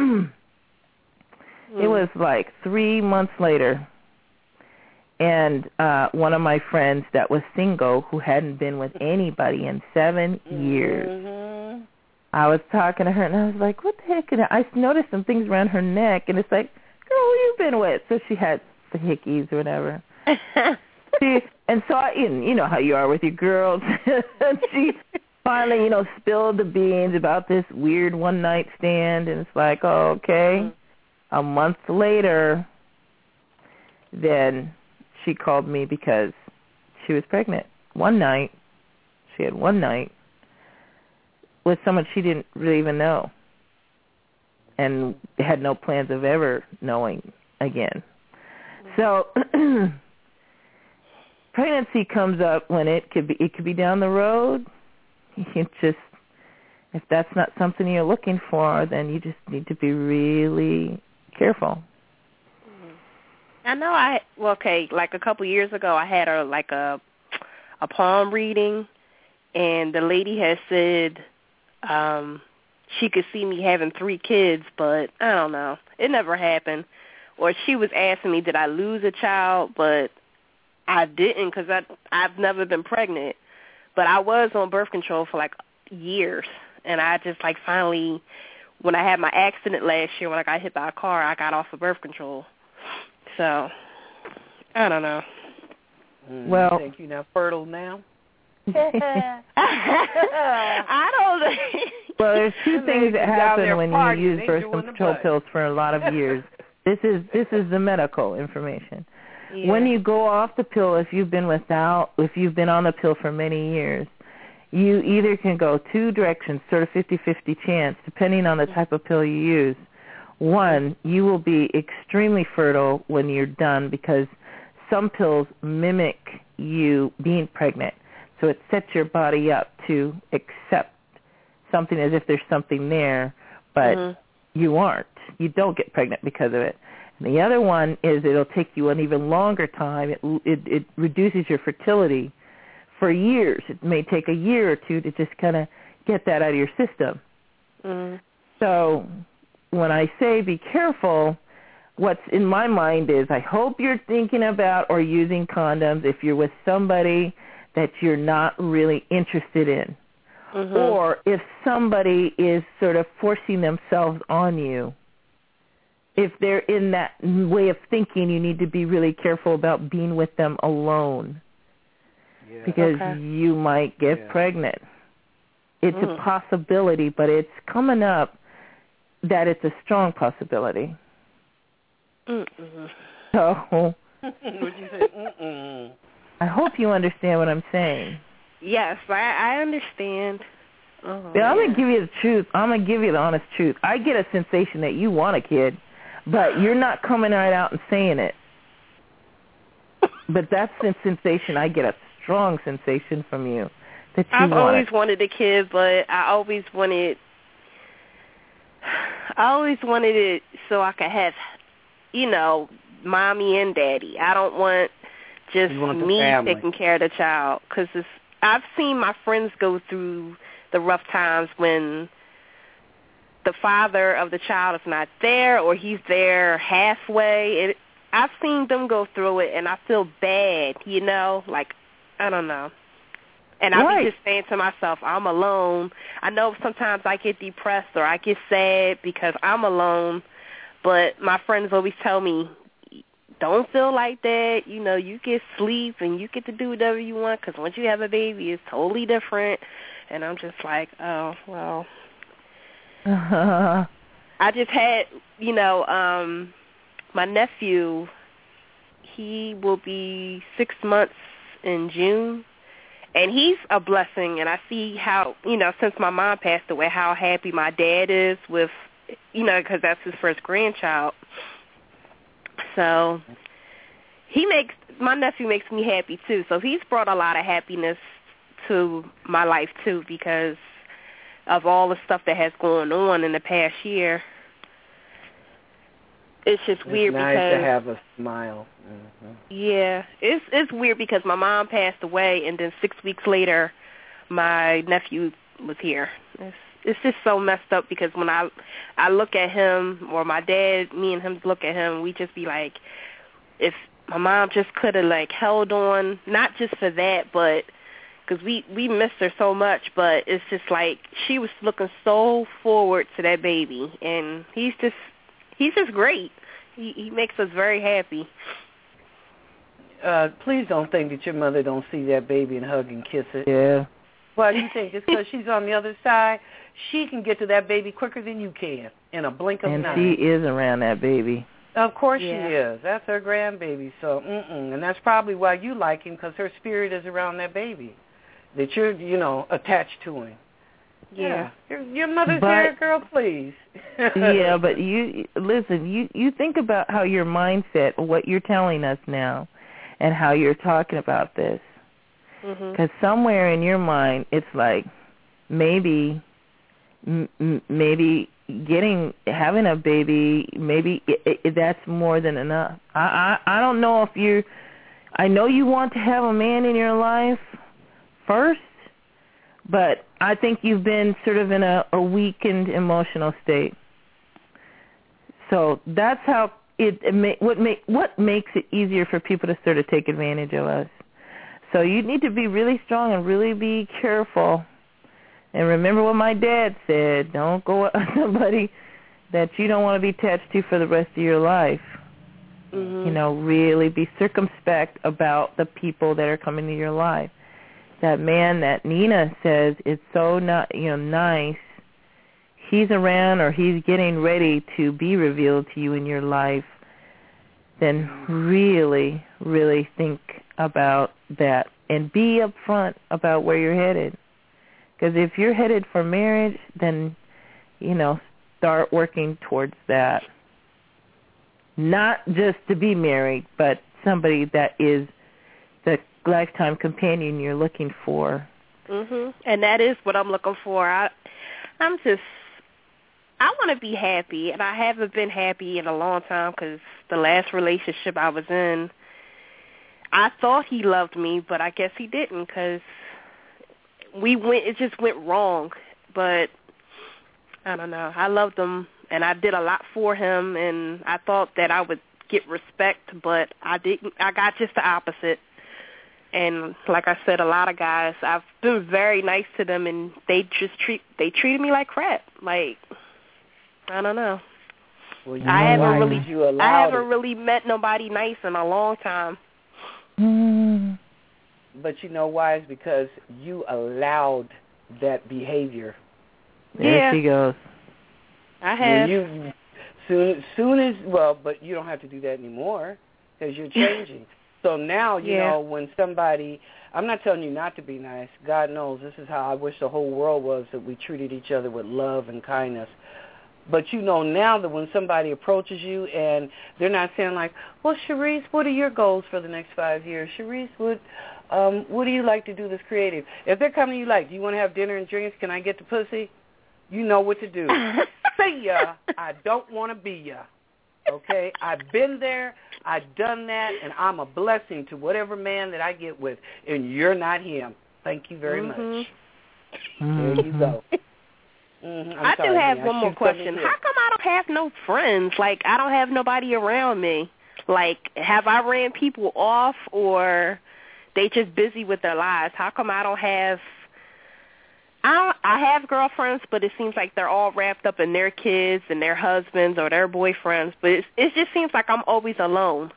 It was like three months later, and uh, one of my friends that was single, who hadn't been with anybody in seven years, mm-hmm. I was talking to her, and I was like, what the heck? And I noticed some things around her neck, and it's like, girl, who you been with? So she had the hickeys or whatever. she, and so, I, you know how you are with your girls. And she finally, you know, spilled the beans about this weird one-night stand, and it's like, oh, okay. Mm-hmm. A month later, then she called me because she was pregnant. One night, she had one night with someone she didn't really even know and had no plans of ever knowing again. So pregnancy comes up when it could be it could be down the road. You just if that's not something you're looking for, then you just need to be really careful. I know I well okay, like a couple years ago I had a like a a palm reading and the lady had said um she could see me having three kids, but I don't know. It never happened. Or she was asking me did I lose a child, but I didn't cuz I I've never been pregnant. But I was on birth control for like years and I just like finally when I had my accident last year, when I got hit by a car, I got off of birth control. So, I don't know. Mm, well, you think you're not fertile now? I don't think. Well, there's two things that happen when partying. you use They birth control pills for a lot of years. This is this is the medical information. Yeah. When you go off the pill, if you've been without, if you've been on the pill for many years, you either can go two directions, sort of fifty-fifty chance, depending on the type of pill you use. One, you will be extremely fertile when you're done because some pills mimic you being pregnant. So it sets your body up to accept something as if there's something there, but mm-hmm. you aren't. You don't get pregnant because of it. And the other one is it'll take you an even longer time. It, it, it reduces your fertility for years. It may take a year or two to just kind of get that out of your system. Mm-hmm. So when I say be careful, what's in my mind is I hope you're thinking about or using condoms if you're with somebody that you're not really interested in. Mm-hmm. Or if somebody is sort of forcing themselves on you. If they're in that way of thinking, you need to be really careful about being with them alone. Yeah. Because okay. you might get yeah. pregnant. It's mm. a possibility, but it's coming up that it's a strong possibility. Mm-mm. So, what'd you say? Mm-mm. I hope you understand what I'm saying. Yes, I, I understand. Oh, yeah, I'm yeah. going to give you the truth. I'm going to give you the honest truth. I get a sensation that you want a kid, but you're not coming right out and saying it. But that's the sensation. I get a strong sensation from you that you I've want always it. wanted a kid, but I always wanted, I always wanted it so I could have, you know, mommy and daddy. I don't want just want me family. taking care of the child, because I've seen my friends go through the rough times when the father of the child is not there or he's there halfway. It, I've seen them go through it, and I feel bad, you know, like, I don't know. And I'll right. be just saying to myself, I'm alone. I know sometimes I get depressed or I get sad because I'm alone, but my friends always tell me, don't feel like that. You know, you get sleep and you get to do whatever you want because once you have a baby, it's totally different. And I'm just like, oh, well. I just had, you know, um, my nephew, he will be six months in June. And he's a blessing, and I see how, you know, since my mom passed away, how happy my dad is with, you know, because that's his first grandchild. So he makes, my nephew makes me happy, too. So he's brought a lot of happiness to my life, too, because of all the stuff that has gone on in the past year. It's just it's weird nice because to have a smile. Mm-hmm. Yeah, it's it's weird because my mom passed away, and then six weeks later, my nephew was here. It's it's just so messed up because when I I look at him or my dad, me and him look at him, we just be like, if my mom just could have like held on, not just for that, but because we we missed her so much, but it's just like she was looking so forward to that baby, and he's just. He's just great. He, he makes us very happy. Uh, please don't think that your mother don't see that baby and hug and kiss it. Yeah. Well, you think just because she's on the other side, she can get to that baby quicker than you can in a blink of an eye. And she is around that baby. Of course yeah. she is. That's her grandbaby. So, mm-mm. And that's probably why you like him, because her spirit is around that baby, that you're, you know, attached to him. Yeah. yeah. Your, your mother's but, here, girl, please. yeah, but you, listen, you, you think about how your mindset, what you're telling us now, and how you're talking about this. Because mm-hmm. somewhere in your mind, it's like maybe, m- maybe getting, having a baby, maybe it, it, that's more than enough. I, I, I don't know if you, I know you want to have a man in your life first, but I think you've been sort of in a, a weakened emotional state. So that's how it, it may, what make what makes it easier for people to sort of take advantage of us. So you need to be really strong and really be careful. And remember what my dad said: don't go with somebody that you don't want to be attached to for the rest of your life. Mm-hmm. You know, really be circumspect about the people that are coming to your life. That man that Nina says is so not, you know, nice, he's around or he's getting ready to be revealed to you in your life, then really, really think about that and be upfront about where you're headed. Because if you're headed for marriage, then, you know, start working towards that. Not just to be married, but somebody that is the lifetime companion you're looking for. Mhm. And that is what I'm looking for. I, I'm just, I want to be happy, and I haven't been happy in a long time because the last relationship I was in, I thought he loved me, but I guess he didn't because we went. It just went wrong. But I don't know. I loved him, and I did a lot for him, and I thought that I would get respect, but I didn't. I got just the opposite. And like I said, a lot of guys, I've been very nice to them, and they just treat they treated me like crap. Like, I don't know. Well, you I know haven't why? really, You allowed I haven't it. really met nobody nice in a long time. Mm. But you know why? It's because you allowed that behavior. There Yeah. she goes. I have. Well, you soon, soon as well, but you don't have to do that anymore because you're changing. So now, you Yeah. know, when somebody, I'm not telling you not to be nice. God knows this is how I wish the whole world was, that we treated each other with love and kindness. But you know now that when somebody approaches you and they're not saying like, well, Sharice, what are your goals for the next five years? Sharice, what, um, what do you like to do that's creative? If they're coming to you like, do you want to have dinner and drinks? Can I get the pussy? You know what to do. See ya. I don't want to be ya. Okay? I've been there. I've done that, and I'm a blessing to whatever man that I get with, and you're not him. Thank you very mm-hmm. much. Mm-hmm. There you go. Mm-hmm. I'm I sorry, do have honey. one I more shoot something question. here. How come I don't have no friends? Like, I don't have nobody around me. Like, have I ran people off, or they just busy with their lives. How come I don't have I don't, I have girlfriends, but it seems like they're all wrapped up in their kids and their husbands or their boyfriends. But it's, it just seems like I'm always alone.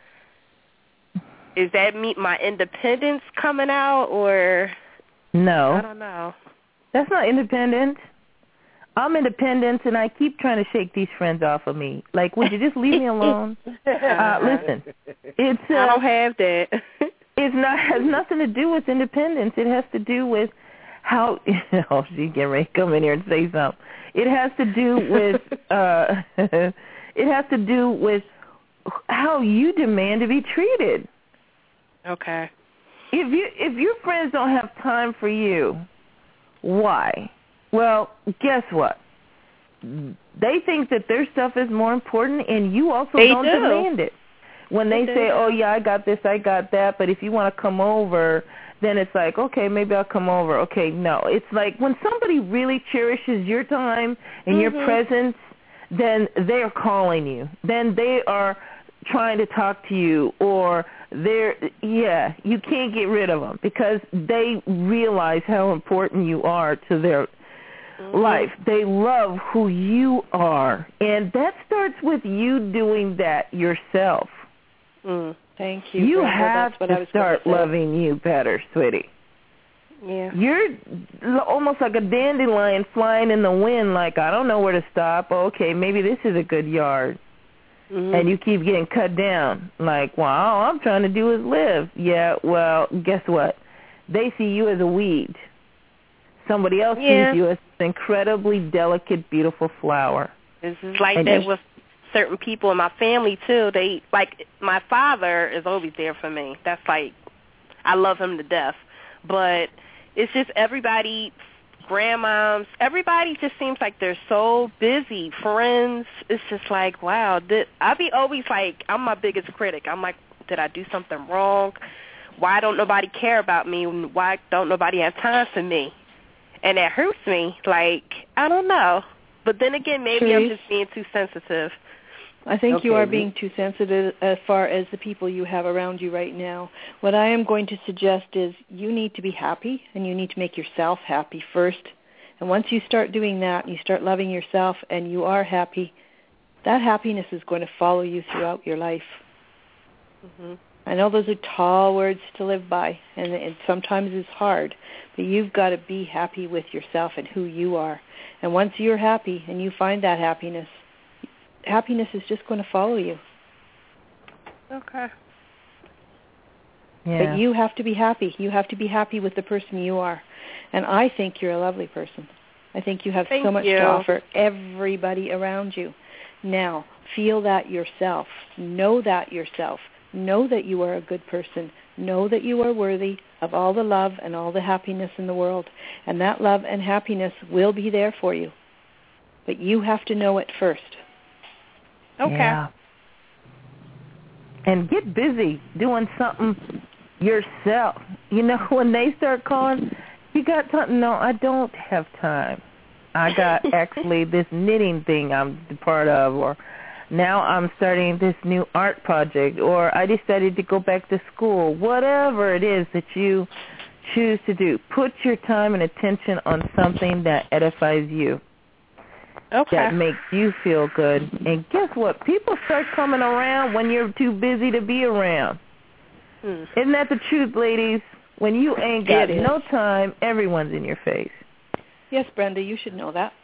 Is that me, my independence coming out, or no? I don't know. That's not independence. I'm independent, and I keep trying to shake these friends off of me. Like, would you just leave me alone? uh, listen, it's uh, I don't have that. It's not has nothing to do with independence. It has to do with how. Oh, she getting ready to come in here and say something. It has to do with. uh It has to do with how you demand to be treated. Okay. If you if your friends don't have time for you, why? Well, guess what? They think that their stuff is more important, and you also they don't do. demand it. When they, they say, do. oh, yeah, I got this, I got that, but if you want to come over, then it's like, okay, maybe I'll come over. Okay, no. It's like when somebody really cherishes your time and mm-hmm. your presence, then they're calling you. Then they are trying to talk to you, or they're, yeah, you can't get rid of them because they realize how important you are to their mm-hmm. life. They love who you are, and that starts with you doing that yourself. Mm, thank you. You Brenda. have That's what to I was start gonna say. loving you better, sweetie. Yeah. You're almost like a dandelion flying in the wind, like, I don't know where to stop. Okay, maybe this is a good yard. Mm-hmm. And you keep getting cut down. Like, well, all I'm trying to do is live. Yeah, well, guess what? They see you as a weed. Somebody else yeah. sees you as an incredibly delicate, beautiful flower. It's like and that with certain people in my family, too. They, like, my father is always there for me. That's like, I love him to death. But it's just everybody, grandmoms, everybody just seems like they're so busy. Friends, it's just like, wow. Did, I be always like, I'm my biggest critic. I'm like, did I do something wrong? Why don't nobody care about me? Why don't nobody have time for me? And that hurts me. Like, I don't know. But then again, maybe Therese, I'm just being too sensitive. I think okay. you are being too sensitive as far as the people you have around you right now. What I am going to suggest is you need to be happy, and you need to make yourself happy first. And once you start doing that, you start loving yourself, and you are happy, that happiness is going to follow you throughout your life. Mm-hmm. I know those are tall words to live by, and it sometimes it's hard, but you've got to be happy with yourself and who you are. And once you're happy and you find that happiness, happiness is just going to follow you. Okay. Yeah. But you have to be happy. You have to be happy with the person you are. And I think you're a lovely person. I think you have Thank so much you. to offer everybody around you. Now, feel that yourself. Know that yourself. Know that you are a good person. Know that you are worthy of all the love and all the happiness in the world. And that love and happiness will be there for you. But you have to know it first. Okay. Yeah. And get busy doing something yourself. You know, when they start calling, you got something? No, I don't have time. I got actually this knitting thing I'm a part of, or now I'm starting this new art project, or I decided to go back to school. Whatever it is that you choose to do, put your time and attention on something that edifies you. Okay. That makes you feel good. And guess what? People start coming around when you're too busy to be around. Hmm. Isn't that the truth, ladies? When you ain't got no time, everyone's in your face. Yes, Brenda, you should know that.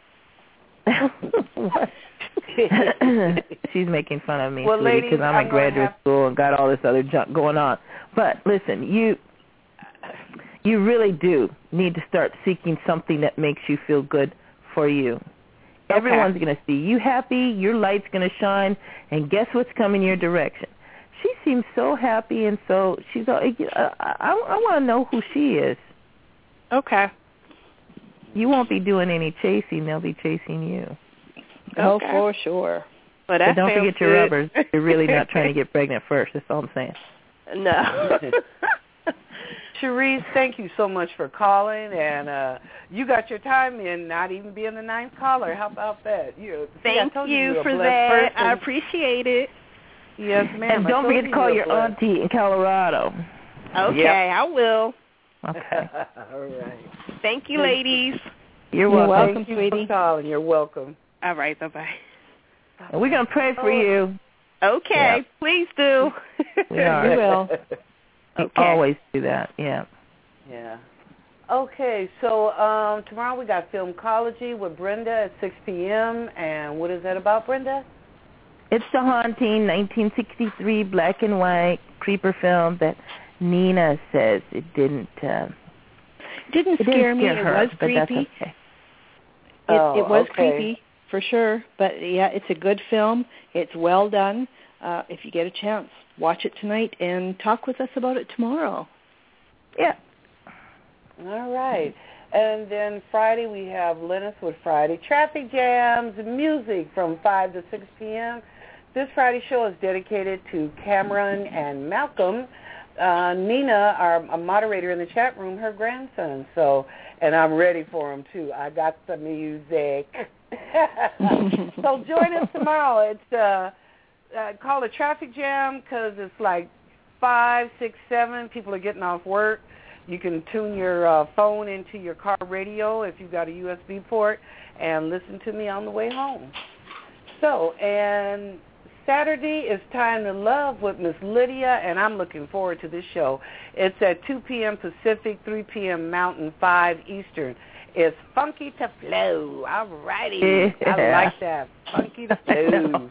She's making fun of me, well, sweetie, because I'm, I'm in graduate have... school and got all this other junk going on. But listen, you you really do need to start seeking something that makes you feel good for you. Okay. Everyone's going to see you happy, your light's going to shine, and guess what's coming your direction? She seems so happy, and so she's. Uh, I, I, I want to know who she is. Okay. You won't be doing any chasing; they'll be chasing you. Oh, okay. for sure. Well, but don't forget your good. rubbers. You're really not trying to get pregnant first. That's all I'm saying. No. Cherise, thank you so much for calling, and uh, you got your time in, not even being the ninth caller. How about that? You, thank see, I told you, you for a that. person. I appreciate it. Yes, ma'am. And don't forget to call your auntie in Colorado. Okay, Yep. I will. Okay. All right. Thank you, ladies. You're You're welcome. welcome, Thank you sweetie. for calling. You're welcome. All right, bye-bye. And we're going to pray for Oh. you. Okay, Yeah. please do. We are. We will. We Okay. always do that, yeah. Yeah. Okay, so um, tomorrow we got Filmcology with Brenda at six p.m. And what is that about, Brenda? It's The Haunting, nineteen sixty-three black and white creeper film that Nina says it didn't. Uh, Didn't it scare didn't me. scare It her, was but that's creepy. okay. It, Oh, it was okay. creepy for sure, but yeah, it's a good film. It's well done. Uh, if you get a chance, watch it tonight and talk with us about it tomorrow. Yeah. All right. And then Friday we have Linus with Friday Traffic Jams, music from five to six p.m. This Friday show is dedicated to Cameron and Malcolm. Uh, Nina, our a moderator in the chat room, her grandson. So, and I'm ready for him too. I got the music. So join us tomorrow. It's uh, uh, called a traffic jam because it's like five, six, seven. People are getting off work. You can tune your uh, phone into your car radio if you've got a U S B port and listen to me on the way home. So, and Saturday is Time to Love with Miss Lydia, and I'm looking forward to this show. It's at two p.m. Pacific, three p.m. Mountain, five Eastern. It's Funky to Flow. All righty. Yeah. I like that. Funky to Flow.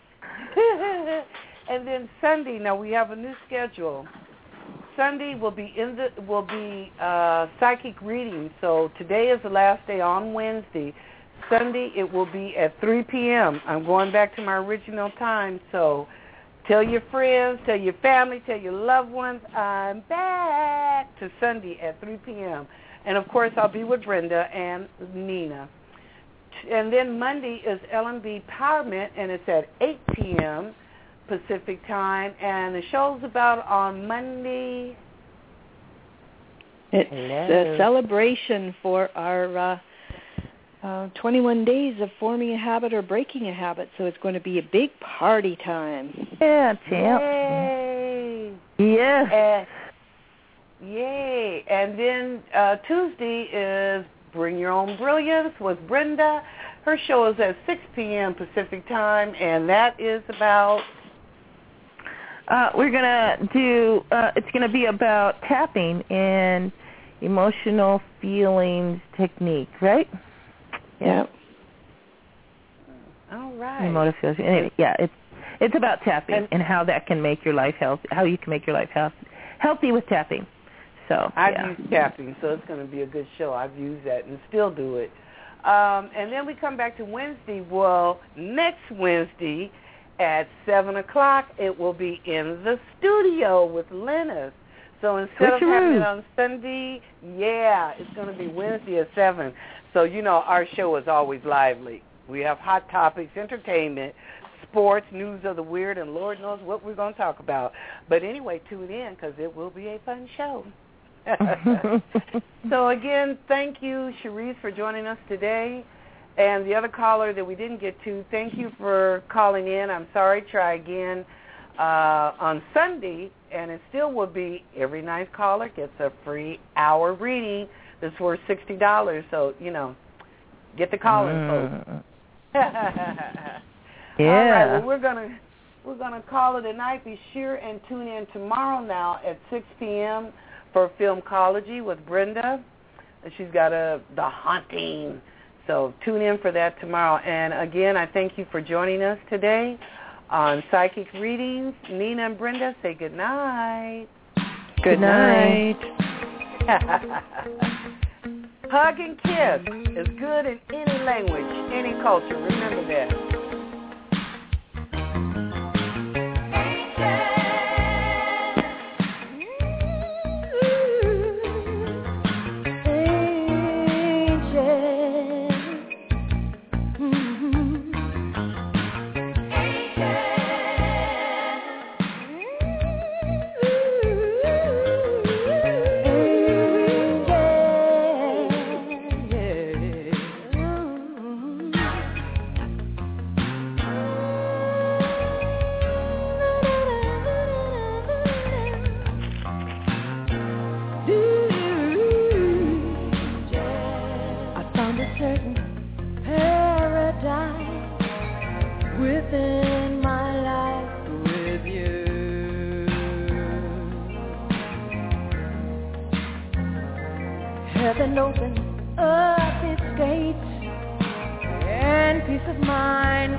And then Sunday, now we have a new schedule. Sunday will be in the will be uh, psychic reading. So today is the last day on Wednesday. Sunday it will be at three p.m. I'm going back to my original time. So tell your friends, tell your family, tell your loved ones, I'm back to Sunday at three p.m. And of course I'll be with Brenda and Nina. And then Monday is L and B Empowerment, and it's at eight p.m. Pacific time, and the show's about on Monday. It's Hello. a celebration for our uh, uh, twenty-one days of forming a habit or breaking a habit, so it's going to be a big party time. Yeah, champ. Yay! Yeah. And, yay! And then uh, Tuesday is Bring Your Own Brilliance with Brenda. Her show is at six p.m. Pacific time, and that is about... Uh, we're going to do, uh, it's going to be about tapping and emotional feelings technique, right? Yeah. All right. Emotional feelings. Anyway, yeah, it's it's about tapping And- and how that can make your life healthy, how you can make your life health, healthy with tapping. So, I've yeah. used tapping, so it's going to be a good show. I've used that and still do it. Um, and then we come back to Wednesday. Well, next Wednesday at seven o'clock, it will be in the studio with Linus. So instead of having it on Sunday, yeah, it's going to be Wednesday at seven. So, you know, our show is always lively. We have hot topics, entertainment, sports, news of the weird, and Lord knows what we're going to talk about. But anyway, tune in because it will be a fun show. So, again, thank you, Cherise, for joining us today. And the other caller that we didn't get to, thank you for calling in. I'm sorry, try again uh, on Sunday, and it still will be every nice caller gets a free hour reading that's worth sixty dollars. So, you know, get the calling, Mm. folks. Yeah. All right, well, we're going to we're gonna call it a night. Be sure and tune in tomorrow now at six p.m. for Filmcology with Brenda. She's got a The Haunting. So tune in for that tomorrow. And, again, I thank you for joining us today on Psychic Readings. Nina and Brenda, say good night. Good night. Hug and kiss is good in any language, any culture. Remember that. within my life with you. Heaven opened up its gates, and peace of mind